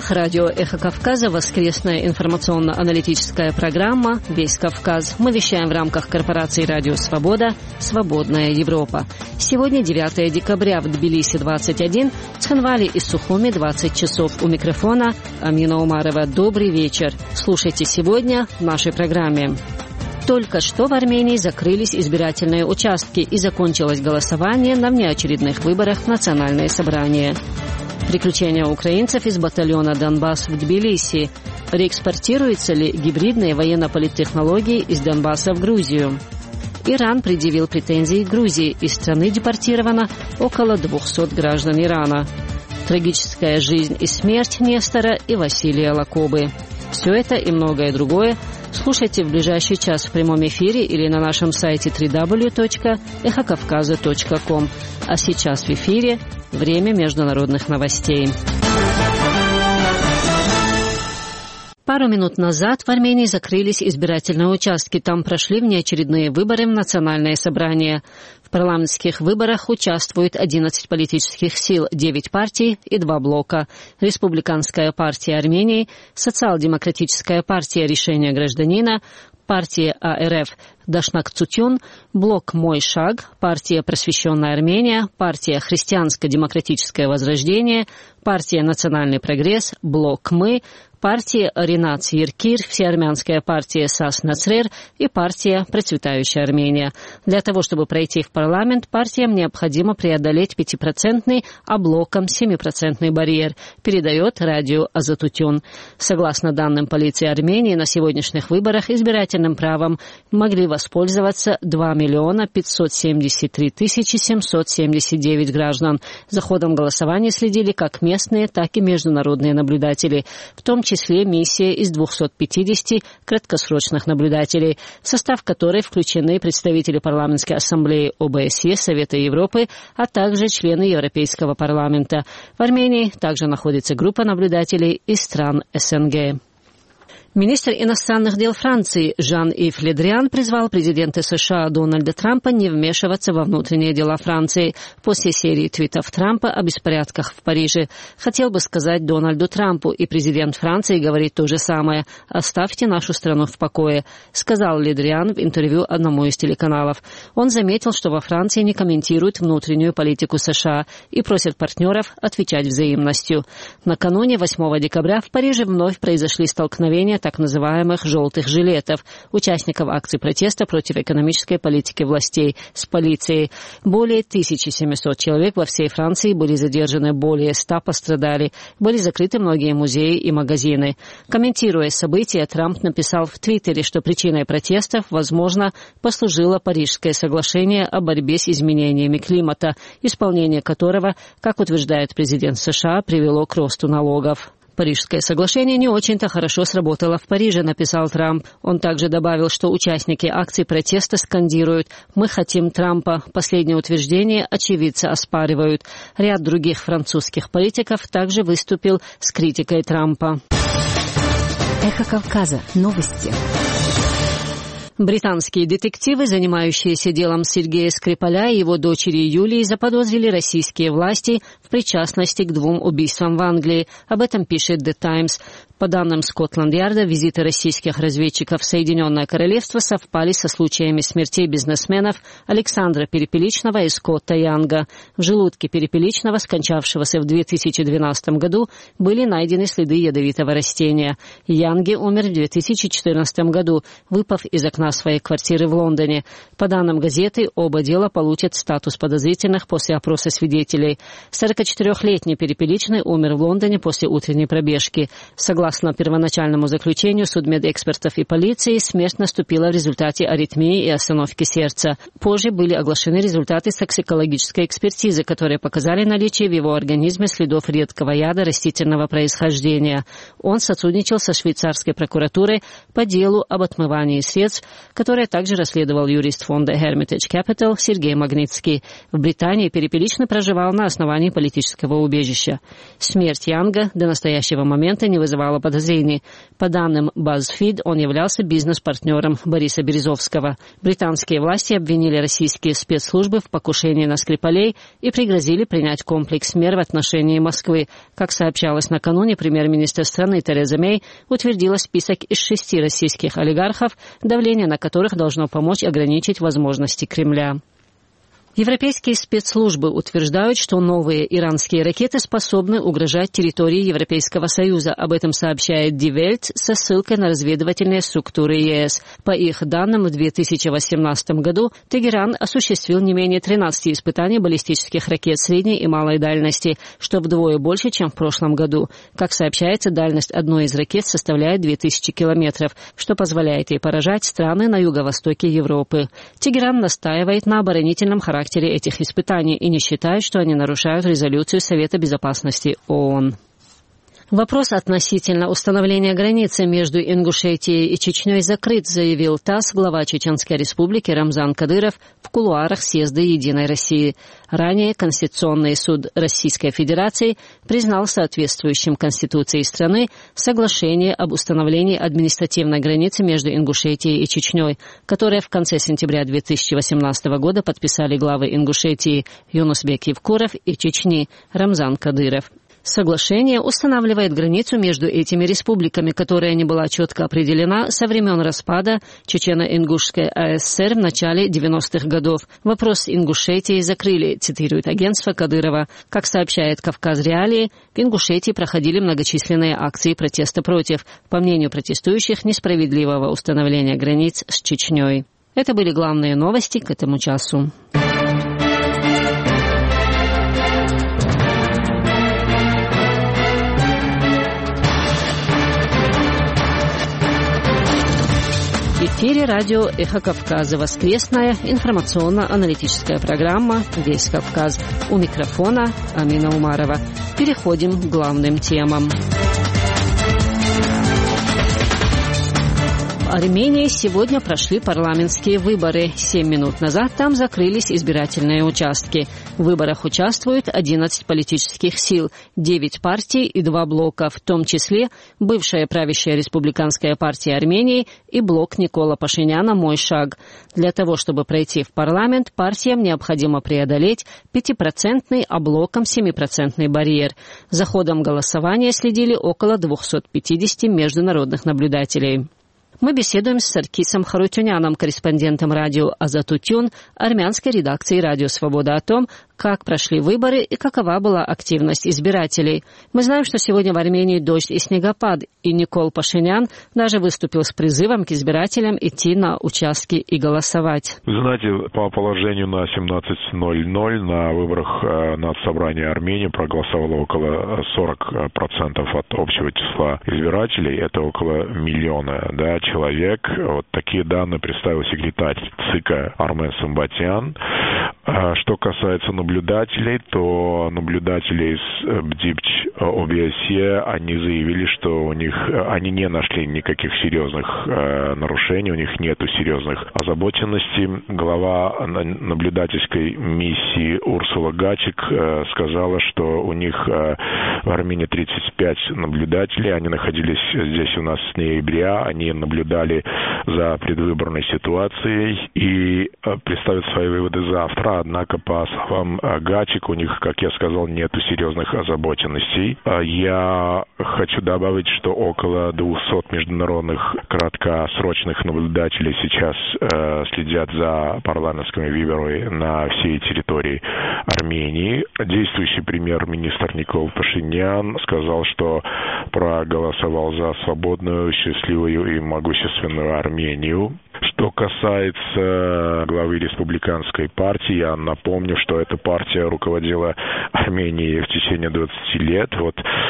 эфирах радио «Эхо Кавказа» воскресная информационно-аналитическая программа «Весь Кавказ». Мы вещаем в рамках корпорации «Радио Свобода. Свободная Европа». Сегодня 9 декабря в Тбилиси 21, в Цхинвале и Сухуми 20 часов. У микрофона Амина Умарова. Добрый вечер. Слушайте сегодня в нашей программе. Только что в Армении закрылись избирательные участки и закончилось голосование на внеочередных выборах в Национальное собрание. Приключения украинцев из батальона «Донбасс» в Тбилиси. Реэкспортируются ли гибридные военно-политтехнологии из Донбасса в Грузию? Иран предъявил претензии к Грузии. Из страны депортировано около 200 граждан Ирана. Трагическая жизнь и смерть Нестора и Василия Лакобы. Все это и многое другое слушайте в ближайший час в прямом эфире или на нашем сайте www.эхокавказа.ком. А сейчас в эфире время международных новостей. Пару минут назад в Армении закрылись избирательные участки. Там прошли внеочередные выборы в Национальное собрание. В парламентских выборах участвуют 11 политических сил, 9 партий и 2 блока. Республиканская партия Армении, Социал-демократическая партия «Решение гражданина», партия АРФ Дашнак-Цутюн, блок «Мой шаг», партия «Просвещенная Армения», партия «Христианско-демократическое возрождение», партия «Национальный прогресс», блок «Мы», партия Ренац Еркир, всеармянская партия САС Нацрер и партия «Процветающая Армения». Для того, чтобы пройти в парламент, партиям необходимо преодолеть 5%, а блокам 7% барьер, передает радио Азатутюн. Согласно данным полиции Армении, на сегодняшних выборах избирательным правом могли воспользоваться 2 573 779 граждан. За ходом голосования следили как местные, так и международные наблюдатели, в том числе миссия из 250 краткосрочных наблюдателей, в состав которой включены представители парламентской ассамблеи ОБСЕ, Совета Европы, а также члены Европейского парламента. В Армении также находится группа наблюдателей из стран СНГ. Министр иностранных дел Франции Жан-Ив Ле Дриан призвал президента США Дональда Трампа не вмешиваться во внутренние дела Франции после серии твитов Трампа о беспорядках в Париже. Хотел бы сказать Дональду Трампу, и президент Франции говорит то же самое: «Оставьте нашу страну в покое», сказал Ле Дриан в интервью одному из телеканалов. Он заметил, что во Франции не комментируют внутреннюю политику США и просит партнеров отвечать взаимностью. Накануне 8 декабря в Париже вновь произошли столкновения так называемых «желтых жилетов», участников акций протеста против экономической политики властей с полицией. Более 1700 человек во всей Франции были задержаны, более 100 пострадали. Были закрыты многие музеи и магазины. Комментируя события, Трамп написал в Твиттере, что причиной протестов, возможно, послужило Парижское соглашение о борьбе с изменениями климата, исполнение которого, как утверждает президент США, привело к росту налогов. Парижское соглашение не очень-то хорошо сработало в Париже, написал Трамп. Он также добавил, что участники акций протеста скандируют «Мы хотим Трампа». Последнее утверждение очевидцы оспаривают. Ряд других французских политиков также выступил с критикой Трампа. Эхо Кавказа. Новости. Британские детективы, занимающиеся делом Сергея Скрипаля и его дочери Юлии, заподозрили российские власти в причастности к 2 убийствам в Англии. Об этом пишет The Times. По данным Скотланд-Ярда, визиты российских разведчиков в Соединенное Королевство совпали со случаями смертей бизнесменов Александра Перепеличного и Скотта Янга. В желудке Перепеличного, скончавшегося в 2012 году, были найдены следы ядовитого растения. Янги умер в 2014 году, выпав из окна своей квартиры в Лондоне. По данным газеты, оба дела получат статус подозрительных после опроса свидетелей. 44-летний Перепеличный умер в Лондоне после утренней пробежки. Согласно первоначальному заключению судмедэкспертов и полиции, смерть наступила в результате аритмии и остановки сердца. Позже были оглашены результаты токсикологической экспертизы, которые показали наличие в его организме следов редкого яда растительного происхождения. Он сотрудничал со швейцарской прокуратурой по делу об отмывании средств, которое также расследовал юрист фонда Hermitage Capital Сергей Магнитский. В Британии Перепеличный проживал на основании политического убежища. Смерть Янга до настоящего момента не вызывала подозрений. По данным BuzzFeed, он являлся бизнес-партнером Бориса Березовского. Британские власти обвинили российские спецслужбы в покушении на Скрипалей и пригрозили принять комплекс мер в отношении Москвы. Как сообщалось накануне, премьер-министр страны Тереза Мэй утвердила список из 6 российских олигархов, давление на которых должно помочь ограничить возможности Кремля. Европейские спецслужбы утверждают, что новые иранские ракеты способны угрожать территории Европейского Союза. Об этом сообщает Die Welt со ссылкой на разведывательные структуры ЕС. По их данным, в 2018 году Тегеран осуществил не менее 13 испытаний баллистических ракет средней и малой дальности, что вдвое больше, чем в прошлом году. Как сообщается, дальность одной из ракет составляет 2000 километров, что позволяет ей поражать страны на юго-востоке Европы. Тегеран настаивает на оборонительном характере этих испытаний и не считает, что они нарушают резолюцию Совета Безопасности ООН. Вопрос относительно установления границы между Ингушетией и Чечней закрыт, заявил ТАСС глава Чеченской Республики Рамзан Кадыров в кулуарах съезда «Единой России». Ранее Конституционный суд Российской Федерации признал соответствующим Конституции страны соглашение об установлении административной границы между Ингушетией и Чечней, которое в конце сентября 2018 года подписали главы Ингушетии Юнусбек Евкуров и Чечни Рамзан Кадыров. Соглашение устанавливает границу между этими республиками, которая не была четко определена со времен распада Чечено-Ингушской АССР в начале 90-х годов. Вопрос Ингушетии закрыли, цитирует агентство Кадырова. Как сообщает «Кавказ Реалии», в Ингушетии проходили многочисленные акции протеста против, по мнению протестующих, несправедливого установления границ с Чечней. Это были главные новости к этому часу. В эфире радио «Эхо Кавказа». Воскресная информационно-аналитическая программа «Весь Кавказ». У микрофона Амина Умарова. Переходим к главным темам. В Армении сегодня прошли парламентские выборы. 7 минут назад там закрылись избирательные участки. В выборах участвуют 11 политических сил, 9 партий и 2 блока, в том числе бывшая правящая республиканская партия Армении и блок Никола Пашиняна «Мой шаг». Для того, чтобы пройти в парламент, партиям необходимо преодолеть 5%, а блокам 7% барьер. За ходом голосования следили около 250 международных наблюдателей. Мы беседуем с Саркисом Харутюняном, корреспондентом радио «Азатутюн», армянской редакции «Радио Свобода», о том, как прошли выборы и какова была активность избирателей. Мы знаем, что сегодня в Армении дождь и снегопад, и Никол Пашинян даже выступил с призывом к избирателям идти на участки и голосовать. Вы знаете, по положению на 17:00 на выборах Нацсобрания Армении проголосовало около 40% от общего числа избирателей. Это около миллиона человек. Вот такие данные представил секретарь ЦИКа Армен Самбатян. Что касается наблюдателей, то наблюдатели из БДИПЧ ОБСЕ, они заявили, что они не нашли никаких серьезных нарушений, у них нету серьезных озабоченностей. Глава наблюдательской миссии Урсула Гачик сказала, что у них в Армении 35 наблюдателей, они находились здесь у нас с ноября, они наблюдали за предвыборной ситуацией и представят свои выводы завтра. Однако, по словам Гачик, у них, как я сказал, нету серьезных озабоченностей. Я хочу добавить, что около 200 международных краткосрочных наблюдателей сейчас следят за парламентскими выборами на всей территории Армении. Действующий премьер-министр Никол Пашинян сказал, что проголосовал за свободную, счастливую и могущественную Армению. Что касается главы республиканской партии, я напомню, что эта партия руководила Арменией в течение 20 лет. Вот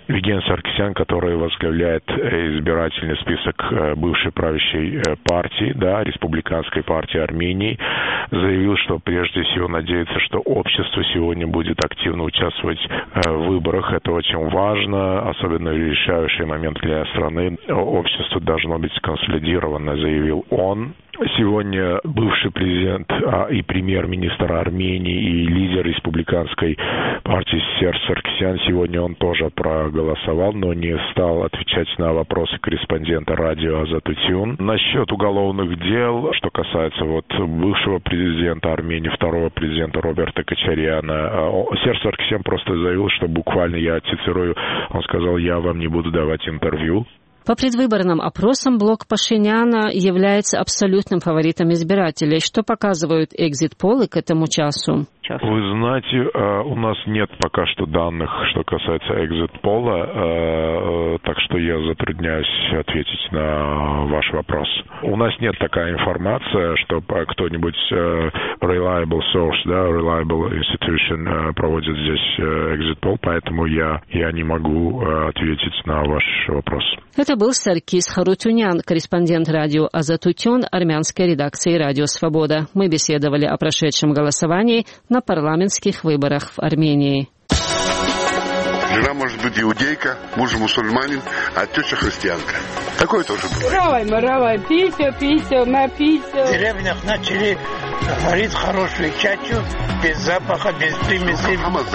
Виген Саркисян, который возглавляет избирательный список бывшей правящей партии, да, республиканской партии Армении, заявил, что прежде всего надеется, что общество сегодня будет активно участвовать в выборах. Это очень важно, особенно в решающий момент для страны. Общество должно быть сконсолидировано, заявил он. Сегодня бывший президент и премьер-министр Армении и лидер республиканской партии Серж Саркисян, сегодня он тоже проголосовал, но не стал отвечать на вопросы корреспондента радио Азатутюн. Насчет уголовных дел, что касается бывшего президента Армении, второго президента Роберта Кочаряна, Серж Саркисян просто заявил, что буквально, я цитирую, он сказал: «Я вам не буду давать интервью». По предвыборным опросам блок Пашиняна является абсолютным фаворитом избирателей, что показывают экзит-полы к этому часу. Вы знаете, у нас нет пока что данных, что касается экзит-пола, так что я затрудняюсь ответить на ваш вопрос. У нас нет такая информация, что кто-нибудь reliable source, да, reliable institution проводит здесь экзит-пол, поэтому я не могу ответить на ваш вопрос. Это был Саркис Харутюнян, корреспондент радио Азатутюн армянской редакции «Радио Свобода». Мы беседовали о прошедшем голосовании на парламентских выборах в Армении. Жена может быть иудейка, муж мусульманин, а теща христианка. Такое тоже бывает. Равай, пися, напися. В деревнях начали варить хорошую чачу, без запаха, без примесей.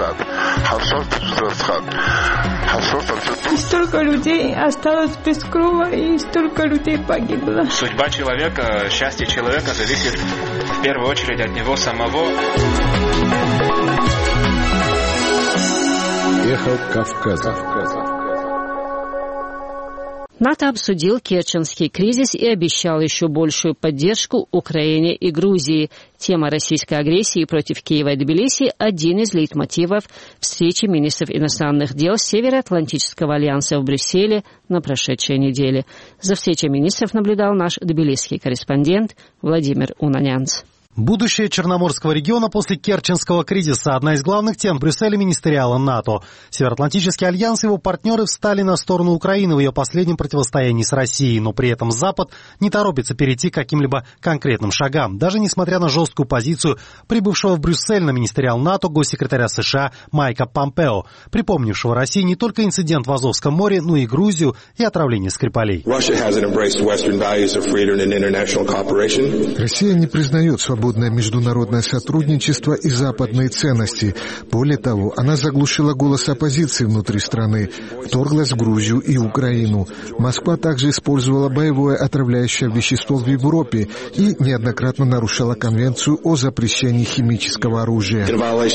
Столько людей осталось без крова, и столько людей погибло. Судьба человека, счастье человека зависит в первую очередь от него самого. Эхо Кавказа. НАТО обсудил Керченский кризис и обещал еще большую поддержку Украине и Грузии. Тема российской агрессии против Киева и Тбилиси – один из лейтмотивов встречи министров иностранных дел Североатлантического альянса в Брюсселе на прошедшей неделе. За встречей министров наблюдал наш тбилисский корреспондент Владимир Унанянц. Будущее Черноморского региона после Керченского кризиса – одна из главных тем Брюсселя министериала НАТО. Североатлантический альянс и его партнеры встали на сторону Украины в ее последнем противостоянии с Россией, но при этом Запад не торопится перейти к каким-либо конкретным шагам, даже несмотря на жесткую позицию прибывшего в Брюссель на министериал НАТО госсекретаря США Майка Помпео, припомнившего России не только инцидент в Азовском море, но и Грузию и отравление Скрипалей. Россия не признает свободное международное сотрудничество и западные ценности. Более того, она заглушила голос оппозиции внутри страны, вторглась в Грузию и Украину. Москва также использовала боевое отравляющее вещество в Европе и неоднократно нарушала Конвенцию о запрещении химического оружия.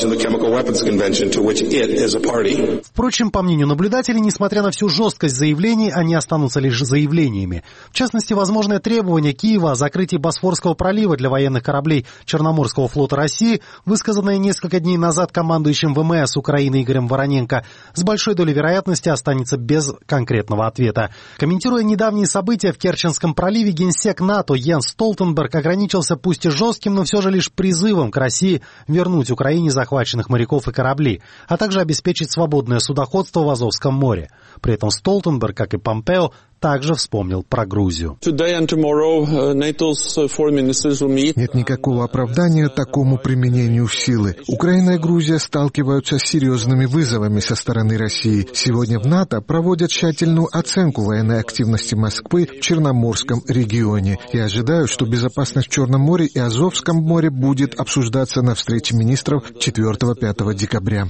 Впрочем, по мнению наблюдателей, несмотря на всю жесткость заявлений, они останутся лишь заявлениями. В частности, возможное требование Киева о закрытии Босфорского пролива для военных кораблей Черноморского флота России, высказанное несколько дней назад командующим ВМС Украины Игорем Вороненко, с большой долей вероятности останется без конкретного ответа. Комментируя недавние события в Керченском проливе, генсек НАТО Йенс Столтенберг ограничился пусть и жестким, но все же лишь призывом к России вернуть Украине захваченных моряков и корабли, а также обеспечить свободное судоходство в Азовском море. При этом Столтенберг, как и Помпео, также вспомнил про Грузию. Нет никакого оправдания такому применению силы. Украина и Грузия сталкиваются с серьезными вызовами со стороны России. Сегодня в НАТО проводят тщательную оценку военной активности Москвы в Черноморском регионе. Я ожидаю, что безопасность в Черном море и Азовском море будет обсуждаться на встрече министров 4-5 декабря.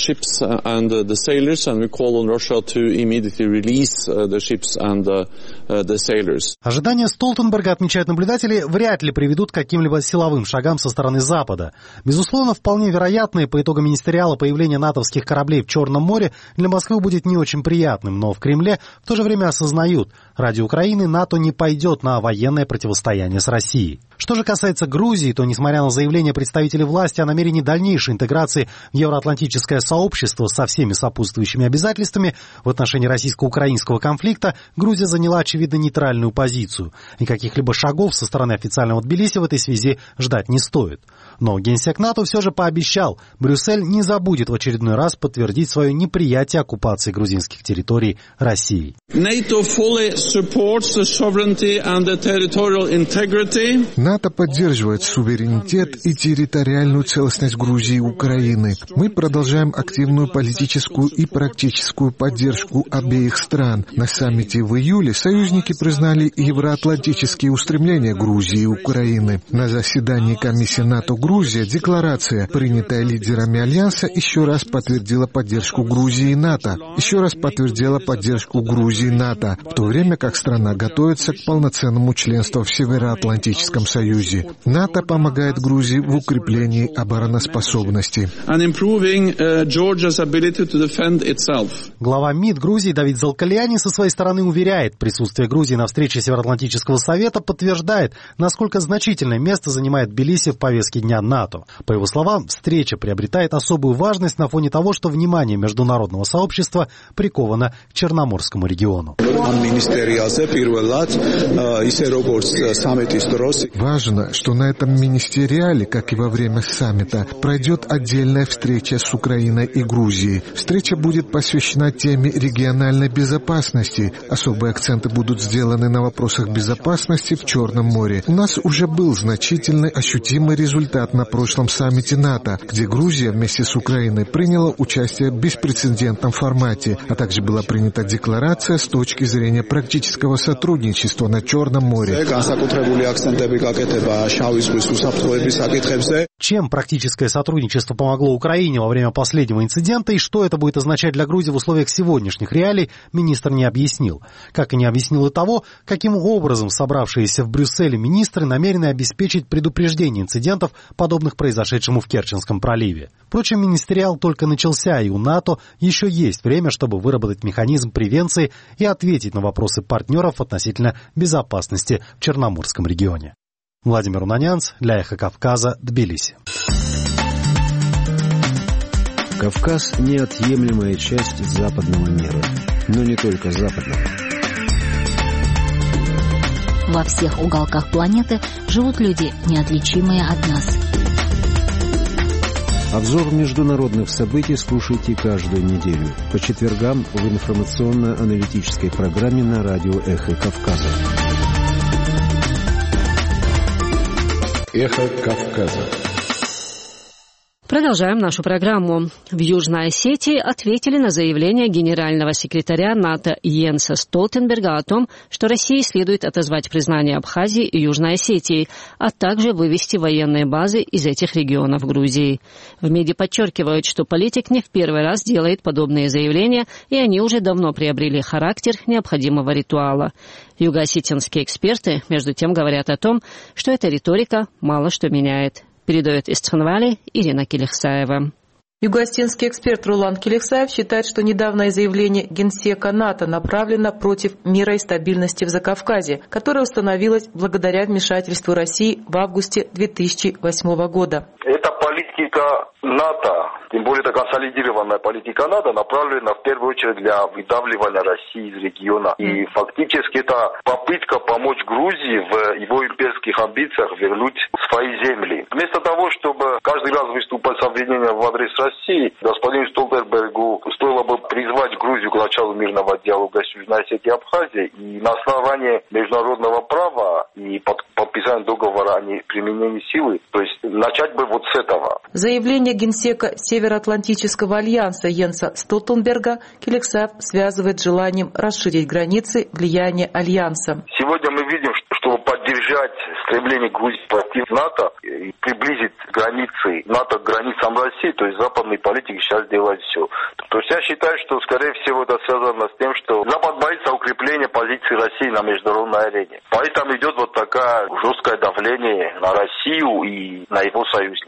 Ожидания Столтенберга, отмечают наблюдатели, вряд ли приведут к каким-либо силовым шагам со стороны Запада. Безусловно, вполне вероятно, по итогам министериала появление натовских кораблей в Черном море для Москвы будет не очень приятным, но в Кремле в то же время осознают, ради Украины НАТО не пойдет на военное противостояние с Россией. Что же касается Грузии, то, несмотря на заявление представителей власти о намерении дальнейшей интеграции в евроатлантическое сообщество со всеми сопутствующими обязательствами в отношении российско-украинского конфликта, Грузия заняла, очевидно, нейтральную позицию. И каких-либо шагов со стороны официального Тбилиси в этой связи ждать не стоит. Но генсек НАТО все же пообещал, Брюссель не забудет в очередной раз подтвердить свое неприятие оккупации грузинских территорий Россией. НАТО поддерживает суверенитет и территориальную целостность Грузии и Украины. Мы продолжаем активную политическую и практическую поддержку обеих стран. На саммите в июле союзники признали евроатлантические устремления Грузии и Украины. На заседании комиссии НАТО-Грузия декларация, принятая лидерами Альянса, еще раз подтвердила поддержку Грузии и НАТО. Еще раз подтвердила поддержку Грузии и НАТО, в то время как страна готовится к полноценному членству в Североатлантическом союзе. НАТО помогает Грузии в укреплении обороноспособности. Глава МИД Грузии Давид Залкальяни со своей стороны уверяет, присутствие Грузии на встрече Североатлантического совета подтверждает, насколько значительное место занимает Тбилиси в повестке дня НАТО. По его словам, встреча приобретает особую важность на фоне того, что внимание международного сообщества приковано к Черноморскому региону. Важно, что на этом министериале, как и во время саммита, пройдет отдельная встреча с Украиной и Грузией. Встреча будет посвящена теме региональной безопасности. Особые акценты будут сделаны на вопросах безопасности в Черном море. У нас уже был значительный ощутимый результат на прошлом саммите НАТО, где Грузия вместе с Украиной приняла участие в беспрецедентном формате, а также была принята декларация с точки зрения практического сотрудничества на Черном море. Чем практическое сотрудничество помогло Украине во время последнего инцидента и что это будет означать для Грузии в условиях сегодняшних реалий, министр не объяснил. Как и не объяснил и того, каким образом собравшиеся в Брюсселе министры намерены обеспечить предупреждение инцидентов, подобных произошедшему в Керченском проливе. Впрочем, министериал только начался, и у НАТО еще есть время, чтобы выработать механизм превенции и ответить на вопросы партнеров относительно безопасности в Черноморском регионе. Владимир Унанянц для Эхо Кавказа, Тбилиси. Кавказ – неотъемлемая часть западного мира, но не только западного. Во всех уголках планеты живут люди, неотличимые от нас. Обзор международных событий слушайте каждую неделю по четвергам в информационно-аналитической программе на радио «Эхо Кавказа». Эхо Кавказа. Продолжаем нашу программу. В Южной Осетии ответили на заявление генерального секретаря НАТО Йенса Столтенберга о том, что России следует отозвать признание Абхазии и Южной Осетии, а также вывести военные базы из этих регионов Грузии. В МИДе подчеркивают, что политик не в первый раз делает подобные заявления, и они уже давно приобрели характер необходимого ритуала. Юго-осетинские эксперты, между тем, говорят о том, что эта риторика мало что меняет. Передает из Цхинвали Ирина Келихсаева. Юго-осетинский эксперт Рулан Келихсаев считает, что недавнее заявление генсека НАТО направлено против мира и стабильности в Закавказье, которое установилось благодаря вмешательству России в августе 2008 года. Это политика НАТО, тем более это консолидированная политика НАТО, направлена в первую очередь для выдавливания России из региона. И фактически это попытка помочь Грузии в его имперских амбициях вернуть свои земли. Вместо того, чтобы каждый раз выступать с обвинением в адрес России, господину Столтенбергу стоило бы призвать Грузию к началу мирного диалога с Южной Осетией и Абхазией и на основании международного права и подписания договора о неприменении силы, то есть начать бы вот с этого. Заявление генсека Североатлантического альянса Йенса Столтенберга Келихсаев связывает с желанием расширить границы влияния альянса. Сегодня мы видим, чтобы поддержать стремление Грузии против НАТО и приблизить границы НАТО к границам России, то есть западные политики сейчас делают все. То есть я считаю, что скорее всего это связано с тем, что Запад боится укрепления позиции России на международной арене. Поэтому идет вот такое жесткое давление на Россию и на его союзников.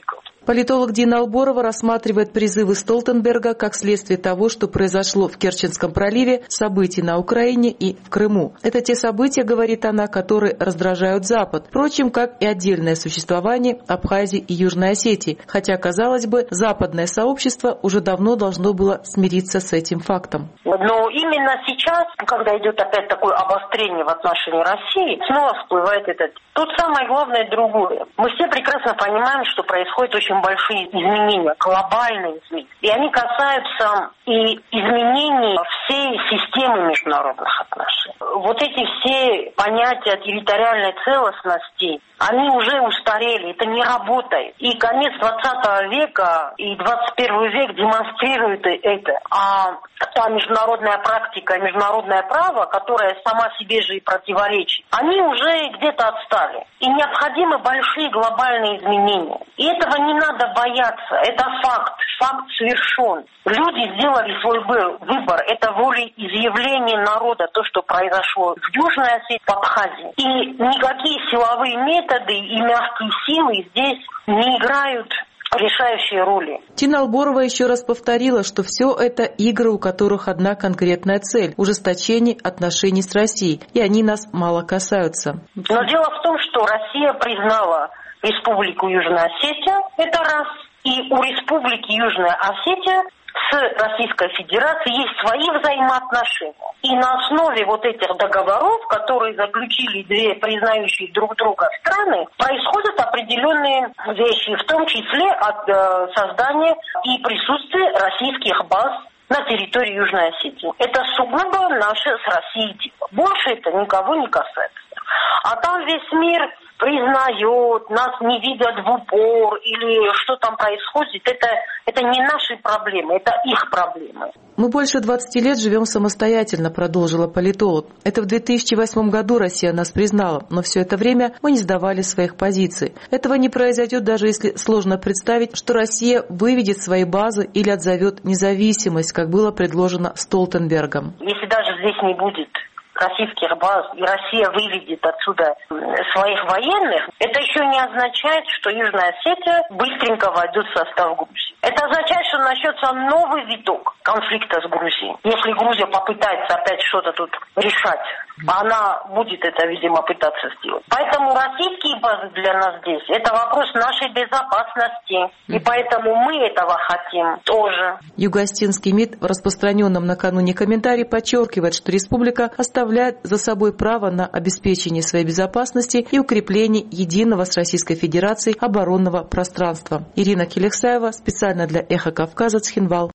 Политолог Дина Алборова рассматривает призывы Столтенберга как следствие того, что произошло в Керченском проливе, событий на Украине и в Крыму. Это те события, говорит она, которые раздражают Запад. Впрочем, как и отдельное существование Абхазии и Южной Осетии. Хотя, казалось бы, западное сообщество уже давно должно было смириться с этим фактом. Но именно сейчас, когда идет опять такое обострение в отношении России, снова всплывает этот. Тут самое главное другое. Мы все прекрасно понимаем, что происходят очень большие изменения, глобальные изменения. И они касаются и изменений всей системы международных отношений. Вот эти все понятия территориальной целостности, они уже устарели, это не работает. И конец 20 века и 21 век демонстрируют это. А та международная практика, международное право, которое сама себе же и противоречит, они уже где-то отстали. И необходимы большие глобальные изменения. И этого не надо бояться. Это факт. Факт совершен. Люди сделали свой выбор. Это волеизъявление народа, то, что произошло в Южной Осетии, в Абхазии. И никакие силовые методы и мягкие силы здесь не играют решающие роли. Дина Алборова еще раз повторила, что все это игры, у которых одна конкретная цель – ужесточение отношений с Россией, и они нас мало касаются. Но дело в том, что Россия признала Республику Южная Осетия, это раз, и у Республики Южная Осетия с Российской Федерацией есть свои взаимоотношения. И на основе вот этих договоров, которые заключили две признающие друг друга страны, происходят определенные вещи, в том числе от создания и присутствия российских баз на территории Южной Осетии. Это сугубо наше с Россией дело. Больше это никого не касается. А там весь мир признает, нас не видят в упор, или что там происходит, это не наши проблемы, это их проблемы. Мы больше 20 лет живем самостоятельно, продолжила политолог. Это в 2008 году Россия нас признала, но все это время мы не сдавали своих позиций. Этого не произойдет, даже если сложно представить, что Россия выведет свои базы или отзовет независимость, как было предложено Столтенбергом. Если даже здесь не будет российских баз, и Россия выведет отсюда своих военных, это еще не означает, что Южная Осетия быстренько войдет в состав Грузии. Это означает, что начнется новый виток конфликта с Грузией. Если Грузия попытается опять что-то тут решать, она будет это, видимо, пытаться сделать. Поэтому российские базы для нас здесь – это вопрос нашей безопасности. И поэтому мы этого хотим тоже. Юго-Осетинский МИД в распространенном накануне комментарии подчеркивает, что республика оставляет за собой право на обеспечение своей безопасности и укрепление единого с Российской Федерацией оборонного пространства. Ирина Келексаева, специально для «Эхо Кавказа», Цхинвал.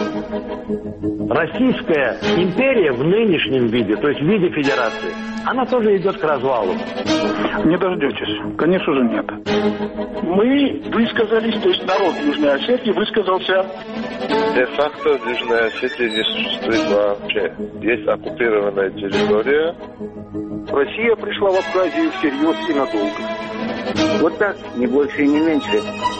Российская империя в нынешнем виде, то есть в виде федерации, она тоже идет к развалу. Не дождетесь. Конечно же нет. Мы высказались, то есть народ Южной Осетии высказался. Де-факто в Южной Осетии не существует вообще. Есть оккупированная территория. Россия пришла в Абхазию всерьез и надолго. Вот так, не больше и не меньше.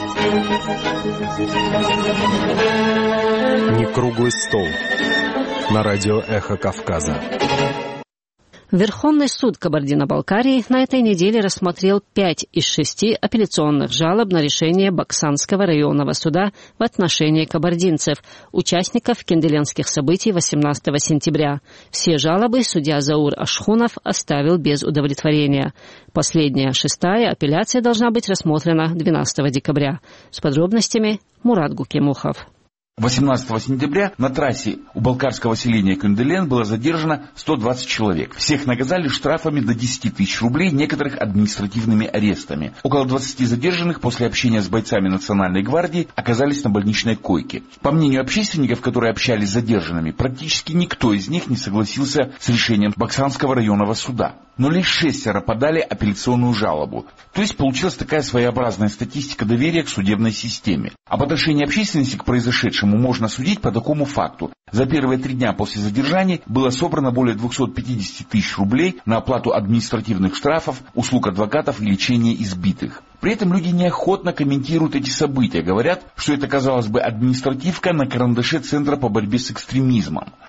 Не круглый стол. На радио «Эхо Кавказа». Верховный суд Кабардино-Балкарии на этой неделе рассмотрел 5 из 6 апелляционных жалоб на решение Баксанского районного суда в отношении кабардинцев, участников кенделенских событий 18 сентября. Все жалобы судья Заур Ашхунов оставил без удовлетворения. Последняя, 6-я апелляция должна быть рассмотрена 12 декабря. С подробностями Мурат Гукемухов. 18 сентября на трассе у балкарского селения Кенделен было задержано 120 человек. Всех наказали штрафами до 10 тысяч рублей, некоторых административными арестами. Около 20 задержанных после общения с бойцами Национальной гвардии оказались на больничной койке. По мнению общественников, которые общались с задержанными, практически никто из них не согласился с решением Баксанского районного суда. Но лишь 6 подали апелляционную жалобу. То есть получилась такая своеобразная статистика доверия к судебной системе. Об отношении общественности к произошедшему можно судить по такому факту. За первые 3 дня после задержания было собрано более 250 тысяч рублей на оплату административных штрафов, услуг адвокатов и лечения избитых. При этом люди неохотно комментируют эти события, говорят, что это, казалось бы, административка на карандаше Центра по борьбе с экстремизмом.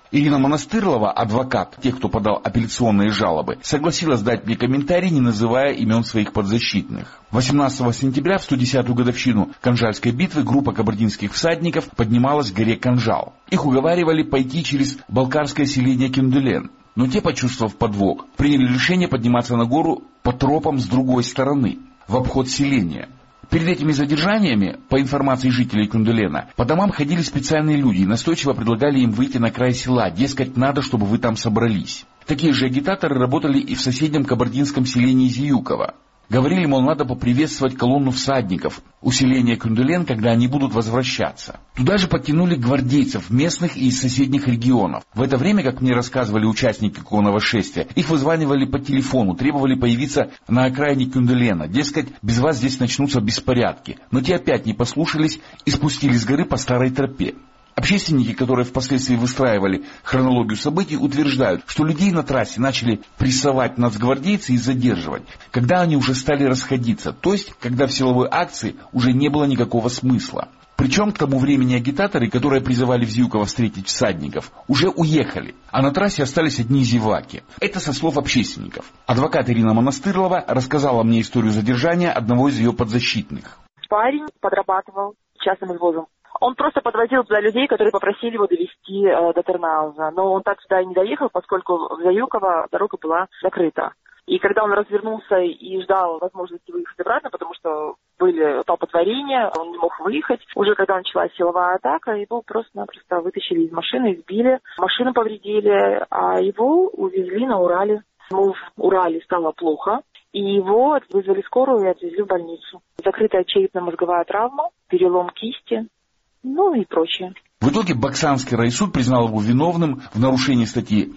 Ирина Монастырлова, адвокат тех, кто подал апелляционные жалобы, согласилась дать мне комментарий, не называя имен своих подзащитных. 18 сентября, в 110-ю годовщину Канжальской битвы, группа кабардинских всадников поднималась к горе Канжал. Их уговаривали пойти через балкарское селение Кюндулен. Но те, почувствовав подвох, приняли решение подниматься на гору по тропам с другой стороны, в обход селения. Перед этими задержаниями, по информации жителей Кюндулена, по домам ходили специальные люди и настойчиво предлагали им выйти на край села, дескать, надо, чтобы вы там собрались. Такие же агитаторы работали и в соседнем кабардинском селении Зиюково. Говорили, мол, надо поприветствовать колонну всадников у селения Кюндулен, когда они будут возвращаться. Туда же подтянули гвардейцев местных и из соседних регионов. В это время, как мне рассказывали участники конного шествия, их вызванивали по телефону, требовали появиться на окраине Кюндулена. Дескать, без вас здесь начнутся беспорядки. Но те опять не послушались и спустились с горы по старой тропе. Общественники, которые впоследствии выстраивали хронологию событий, утверждают, что людей на трассе начали прессовать нацгвардейцы и задерживать, когда они уже стали расходиться, то есть, когда в силовой акции уже не было никакого смысла. Причем к тому времени агитаторы, которые призывали в Зиюково встретить всадников, уже уехали, а на трассе остались одни зеваки. Это со слов общественников. Адвокат Ирина Монастырлова рассказала мне историю задержания одного из ее подзащитных. Парень подрабатывал частным извозом. Он просто подвозил туда людей, которые попросили его довезти до Тернауза. Но он так туда и не доехал, поскольку в Заюково дорога была закрыта. И когда он развернулся и ждал возможности выехать обратно, потому что были столпотворения, он не мог выехать. Уже когда началась силовая атака, его просто-напросто вытащили из машины, избили. Машину повредили, а его увезли на Урале. Ему в Урале стало плохо. И его вызвали скорую и отвезли в больницу. Закрытая черепно-мозговая травма, перелом кисти. Ну и прочее. В итоге Баксанский райсуд признал его виновным в нарушении статьи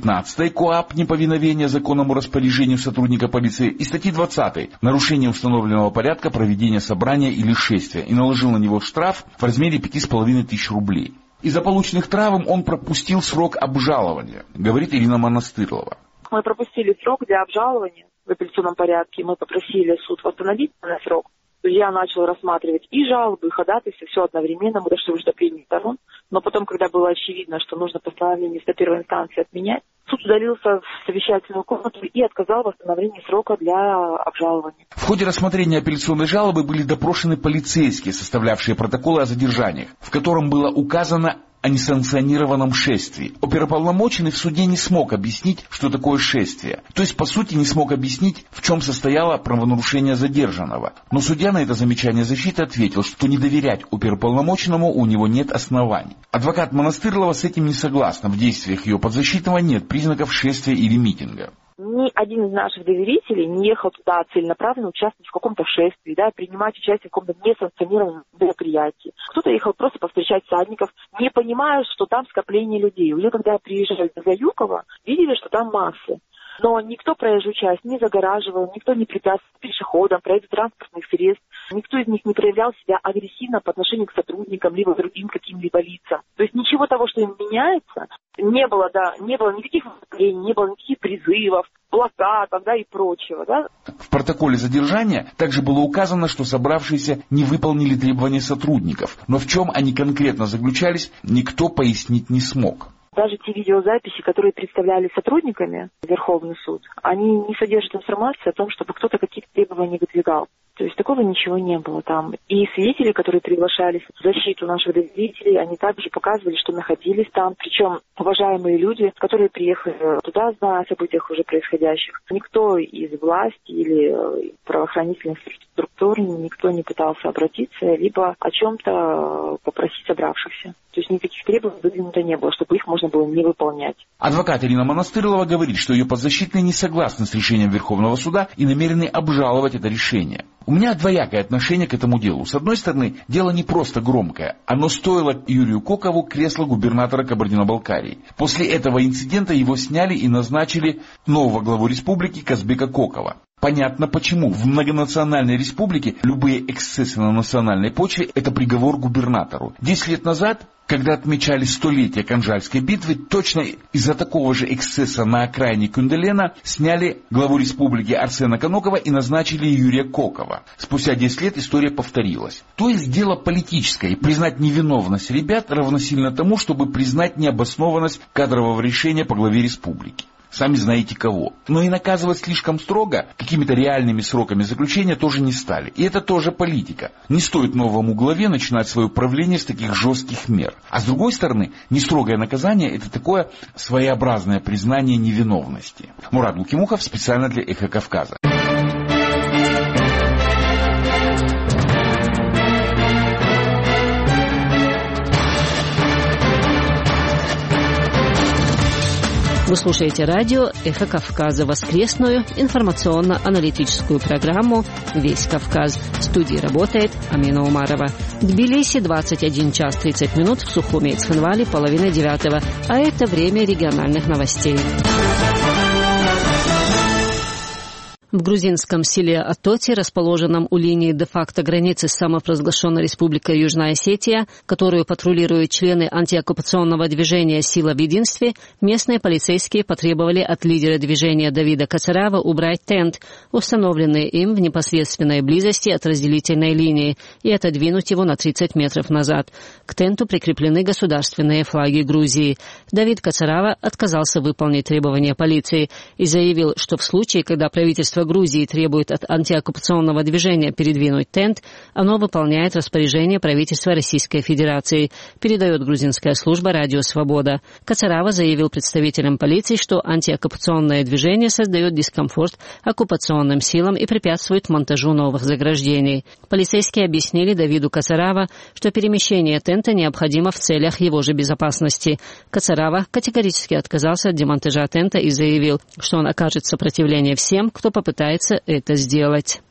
19 КоАП «Неповиновение законному распоряжению сотрудника полиции» и статьи 20 «Нарушение установленного порядка проведения собрания или шествия» и наложил на него штраф в размере 5500 рублей. Из-за полученных травм он пропустил срок обжалования, говорит Ирина Монастырлова. Мы пропустили срок для обжалования в апелляционном порядке. Мы попросили суд восстановить на срок. Судья начал рассматривать и жалобы, и ходатайства, все одновременно, мы дошли уже до прений сторон. Но потом, когда было очевидно, что нужно постановление до первой инстанции отменять, суд удалился в совещательную комнату и отказал в восстановлении срока для обжалования. В ходе рассмотрения апелляционной жалобы были допрошены полицейские, составлявшие протоколы о задержаниях, в котором было указано о несанкционированном шествии. Оперуполномоченный в суде не смог объяснить, что такое шествие. То есть, по сути, не смог объяснить, в чем состояло правонарушение задержанного. Но судья на это замечание защиты ответил, что не доверять оперуполномоченному у него нет оснований. Адвокат Монастырлова с этим не согласна. В действиях ее подзащитного нет признаков шествия или митинга. Ни один из наших доверителей не ехал туда целенаправленно участвовать в каком-то шествии, принимать участие в каком-то несанкционированном мероприятии. Кто-то ехал просто повстречать всадников, не понимая, что там скопление людей. Уже когда приезжали до Заюкова, видели, что там массы. Но никто проезжую часть не загораживал, никто не препятствовал пешеходам, проезду транспортных средств. Никто из них не проявлял себя агрессивно по отношению к сотрудникам, либо другим каким-либо лицам. То есть ничего того, что им меняется, не было никаких выступлений, не было никаких призывов, плакатов, и прочего, В протоколе задержания также было указано, что собравшиеся не выполнили требования сотрудников, но в чем они конкретно заключались, никто пояснить не смог. Даже те видеозаписи, которые представляли сотрудниками Верховный суд, они не содержат информации о том, чтобы кто-то какие-то требования выдвигал. То есть такого ничего не было там. И свидетели, которые приглашались в защиту наших доверителей, они также показывали, что находились там. Причем уважаемые люди, которые приехали туда, зная о событиях уже происходящих. Никто из власти или правоохранительных структур, никто не пытался обратиться, либо о чем-то попросить собравшихся. То есть никаких требований выдвинуто не было, чтобы их можно было не выполнять. Адвокат Ирина Монастырлова говорит, что ее подзащитные не согласны с решением Верховного суда и намерены обжаловать это решение. У меня двоякое отношение к этому делу. С одной стороны, дело не просто громкое. Оно стоило Юрию Кокову кресла губернатора Кабардино-Балкарии. После этого инцидента его сняли и назначили нового главу республики Казбека Кокова. Понятно почему. В многонациональной республике любые эксцессы на национальной почве – это приговор губернатору. 10 лет назад когда отмечали 100-летие Канжальской битвы, точно из-за такого же эксцесса на окраине Кунделена сняли главу республики Арсена Канокова и назначили Юрия Кокова. Спустя 10 лет история повторилась. То есть дело политическое, и признать невиновность ребят равносильно тому, чтобы признать необоснованность кадрового решения по главе республики. Сами знаете кого. Но и наказывать слишком строго, какими-то реальными сроками заключения тоже не стали. И это тоже политика. Не стоит новому главе начинать свое правление с таких жестких мер. А с другой стороны, нестрогое наказание – это такое своеобразное признание невиновности. Мурат Лукимухов специально для «Эхо Кавказа». Вы слушаете радио «Эхо Кавказа», воскресную информационно-аналитическую программу «Весь Кавказ». В студии работает Амина Умарова. Тбилиси 21 час 30 минут, в Сухуме и Цхинвале 8:30, а это время региональных новостей. В грузинском селе Атоти, расположенном у линии де-факто границы с самопровозглашенной республикой Южная Осетия, которую патрулируют члены антиоккупационного движения «Сила в единстве», местные полицейские потребовали от лидера движения Давида Кацарава убрать тент, установленный им в непосредственной близости от разделительной линии, и отодвинуть его на 30 метров назад. К тенту прикреплены государственные флаги Грузии. Давид Кацарава отказался выполнить требования полиции и заявил, что в случае, когда правительство Грузии требует от антиоккупационного движения передвинуть тент, оно выполняет распоряжение правительства Российской Федерации, передает грузинская служба «Радио Свобода». Кацарава заявил представителям полиции, что антиоккупационное движение создает дискомфорт оккупационным силам и препятствует монтажу новых заграждений. Полицейские объяснили Давиду Кацарава, что перемещение тента необходимо в целях его же безопасности. Кацарава категорически отказался от демонтажа тента и заявил, что он окажет сопротивление всем, кто попытается это сделать.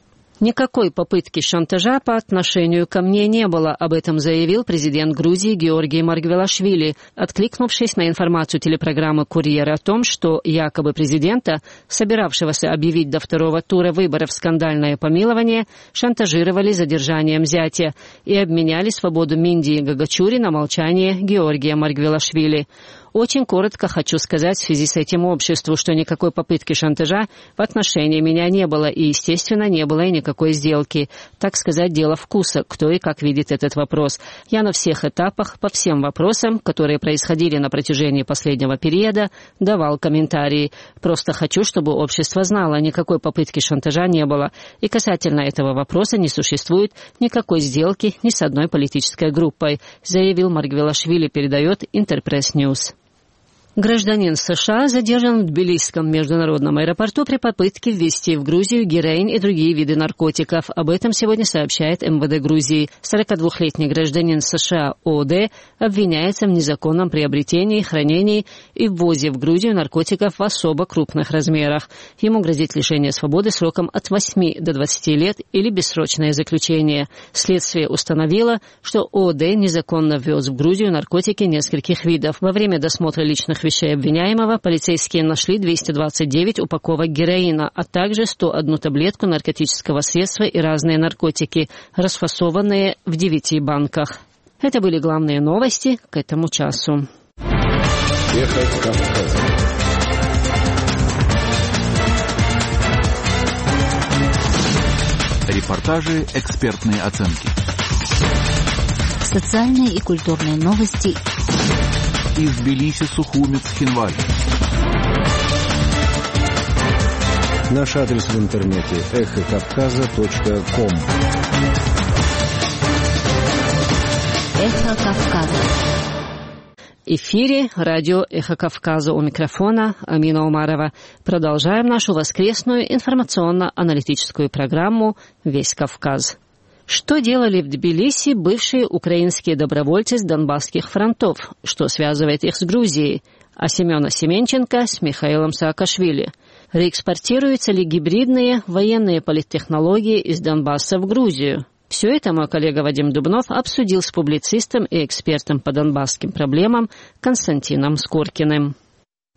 Никакой попытки шантажа по отношению ко мне не было, об этом заявил президент Грузии Георгий Маргвелашвили, откликнувшись на информацию телепрограммы «Курьер» о том, что якобы президента, собиравшегося объявить до второго тура выборов скандальное помилование, шантажировали задержанием зятя и обменяли свободу Миндии Гагачури на молчание Георгия Маргвелашвили. Очень коротко хочу сказать в связи с этим обществу, что никакой попытки шантажа в отношении меня не было, и, естественно, не было и никакой сделки. Так сказать, дело вкуса, кто и как видит этот вопрос. Я на всех этапах, по всем вопросам, которые происходили на протяжении последнего периода, давал комментарии. Просто хочу, чтобы общество знало, никакой попытки шантажа не было. И касательно этого вопроса не существует никакой сделки ни с одной политической группой, заявил Маргвелашвили, передает Интерпресс Ньюс. Гражданин США задержан в Тбилисском международном аэропорту при попытке ввезти в Грузию героин и другие виды наркотиков. Об этом сегодня сообщает МВД Грузии. 42-летний гражданин США ООД обвиняется в незаконном приобретении, хранении и ввозе в Грузию наркотиков в особо крупных размерах. Ему грозит лишение свободы сроком от 8 до 20 лет или бессрочное заключение. Следствие установило, что ООД незаконно ввез в Грузию наркотики нескольких видов. Во время досмотра личных вещей обвиняемого полицейские нашли 229 упаковок героина, а также 101 таблетку наркотического средства и разные наркотики, расфасованные в 9 банках. Это были главные новости к этому часу. Репортажи, экспертные оценки. Социальные и культурные новости из Тбилиси, Сухуми, Цхинвали. Наш адрес в интернете эхокавказа.ком. Эхо Кавказа. В эфире радио «Эхо Кавказа», у микрофона Амина Умарова. Продолжаем нашу воскресную информационно-аналитическую программу «Весь Кавказ». Что делали в Тбилиси бывшие украинские добровольцы с Донбасских фронтов? Что связывает их с Грузией? А Семена Семенченко с Михаилом Саакашвили. Реэкспортируются ли гибридные военные политтехнологии из Донбасса в Грузию? Все это мой коллега Вадим Дубнов обсудил с публицистом и экспертом по донбасским проблемам Константином Скоркиным.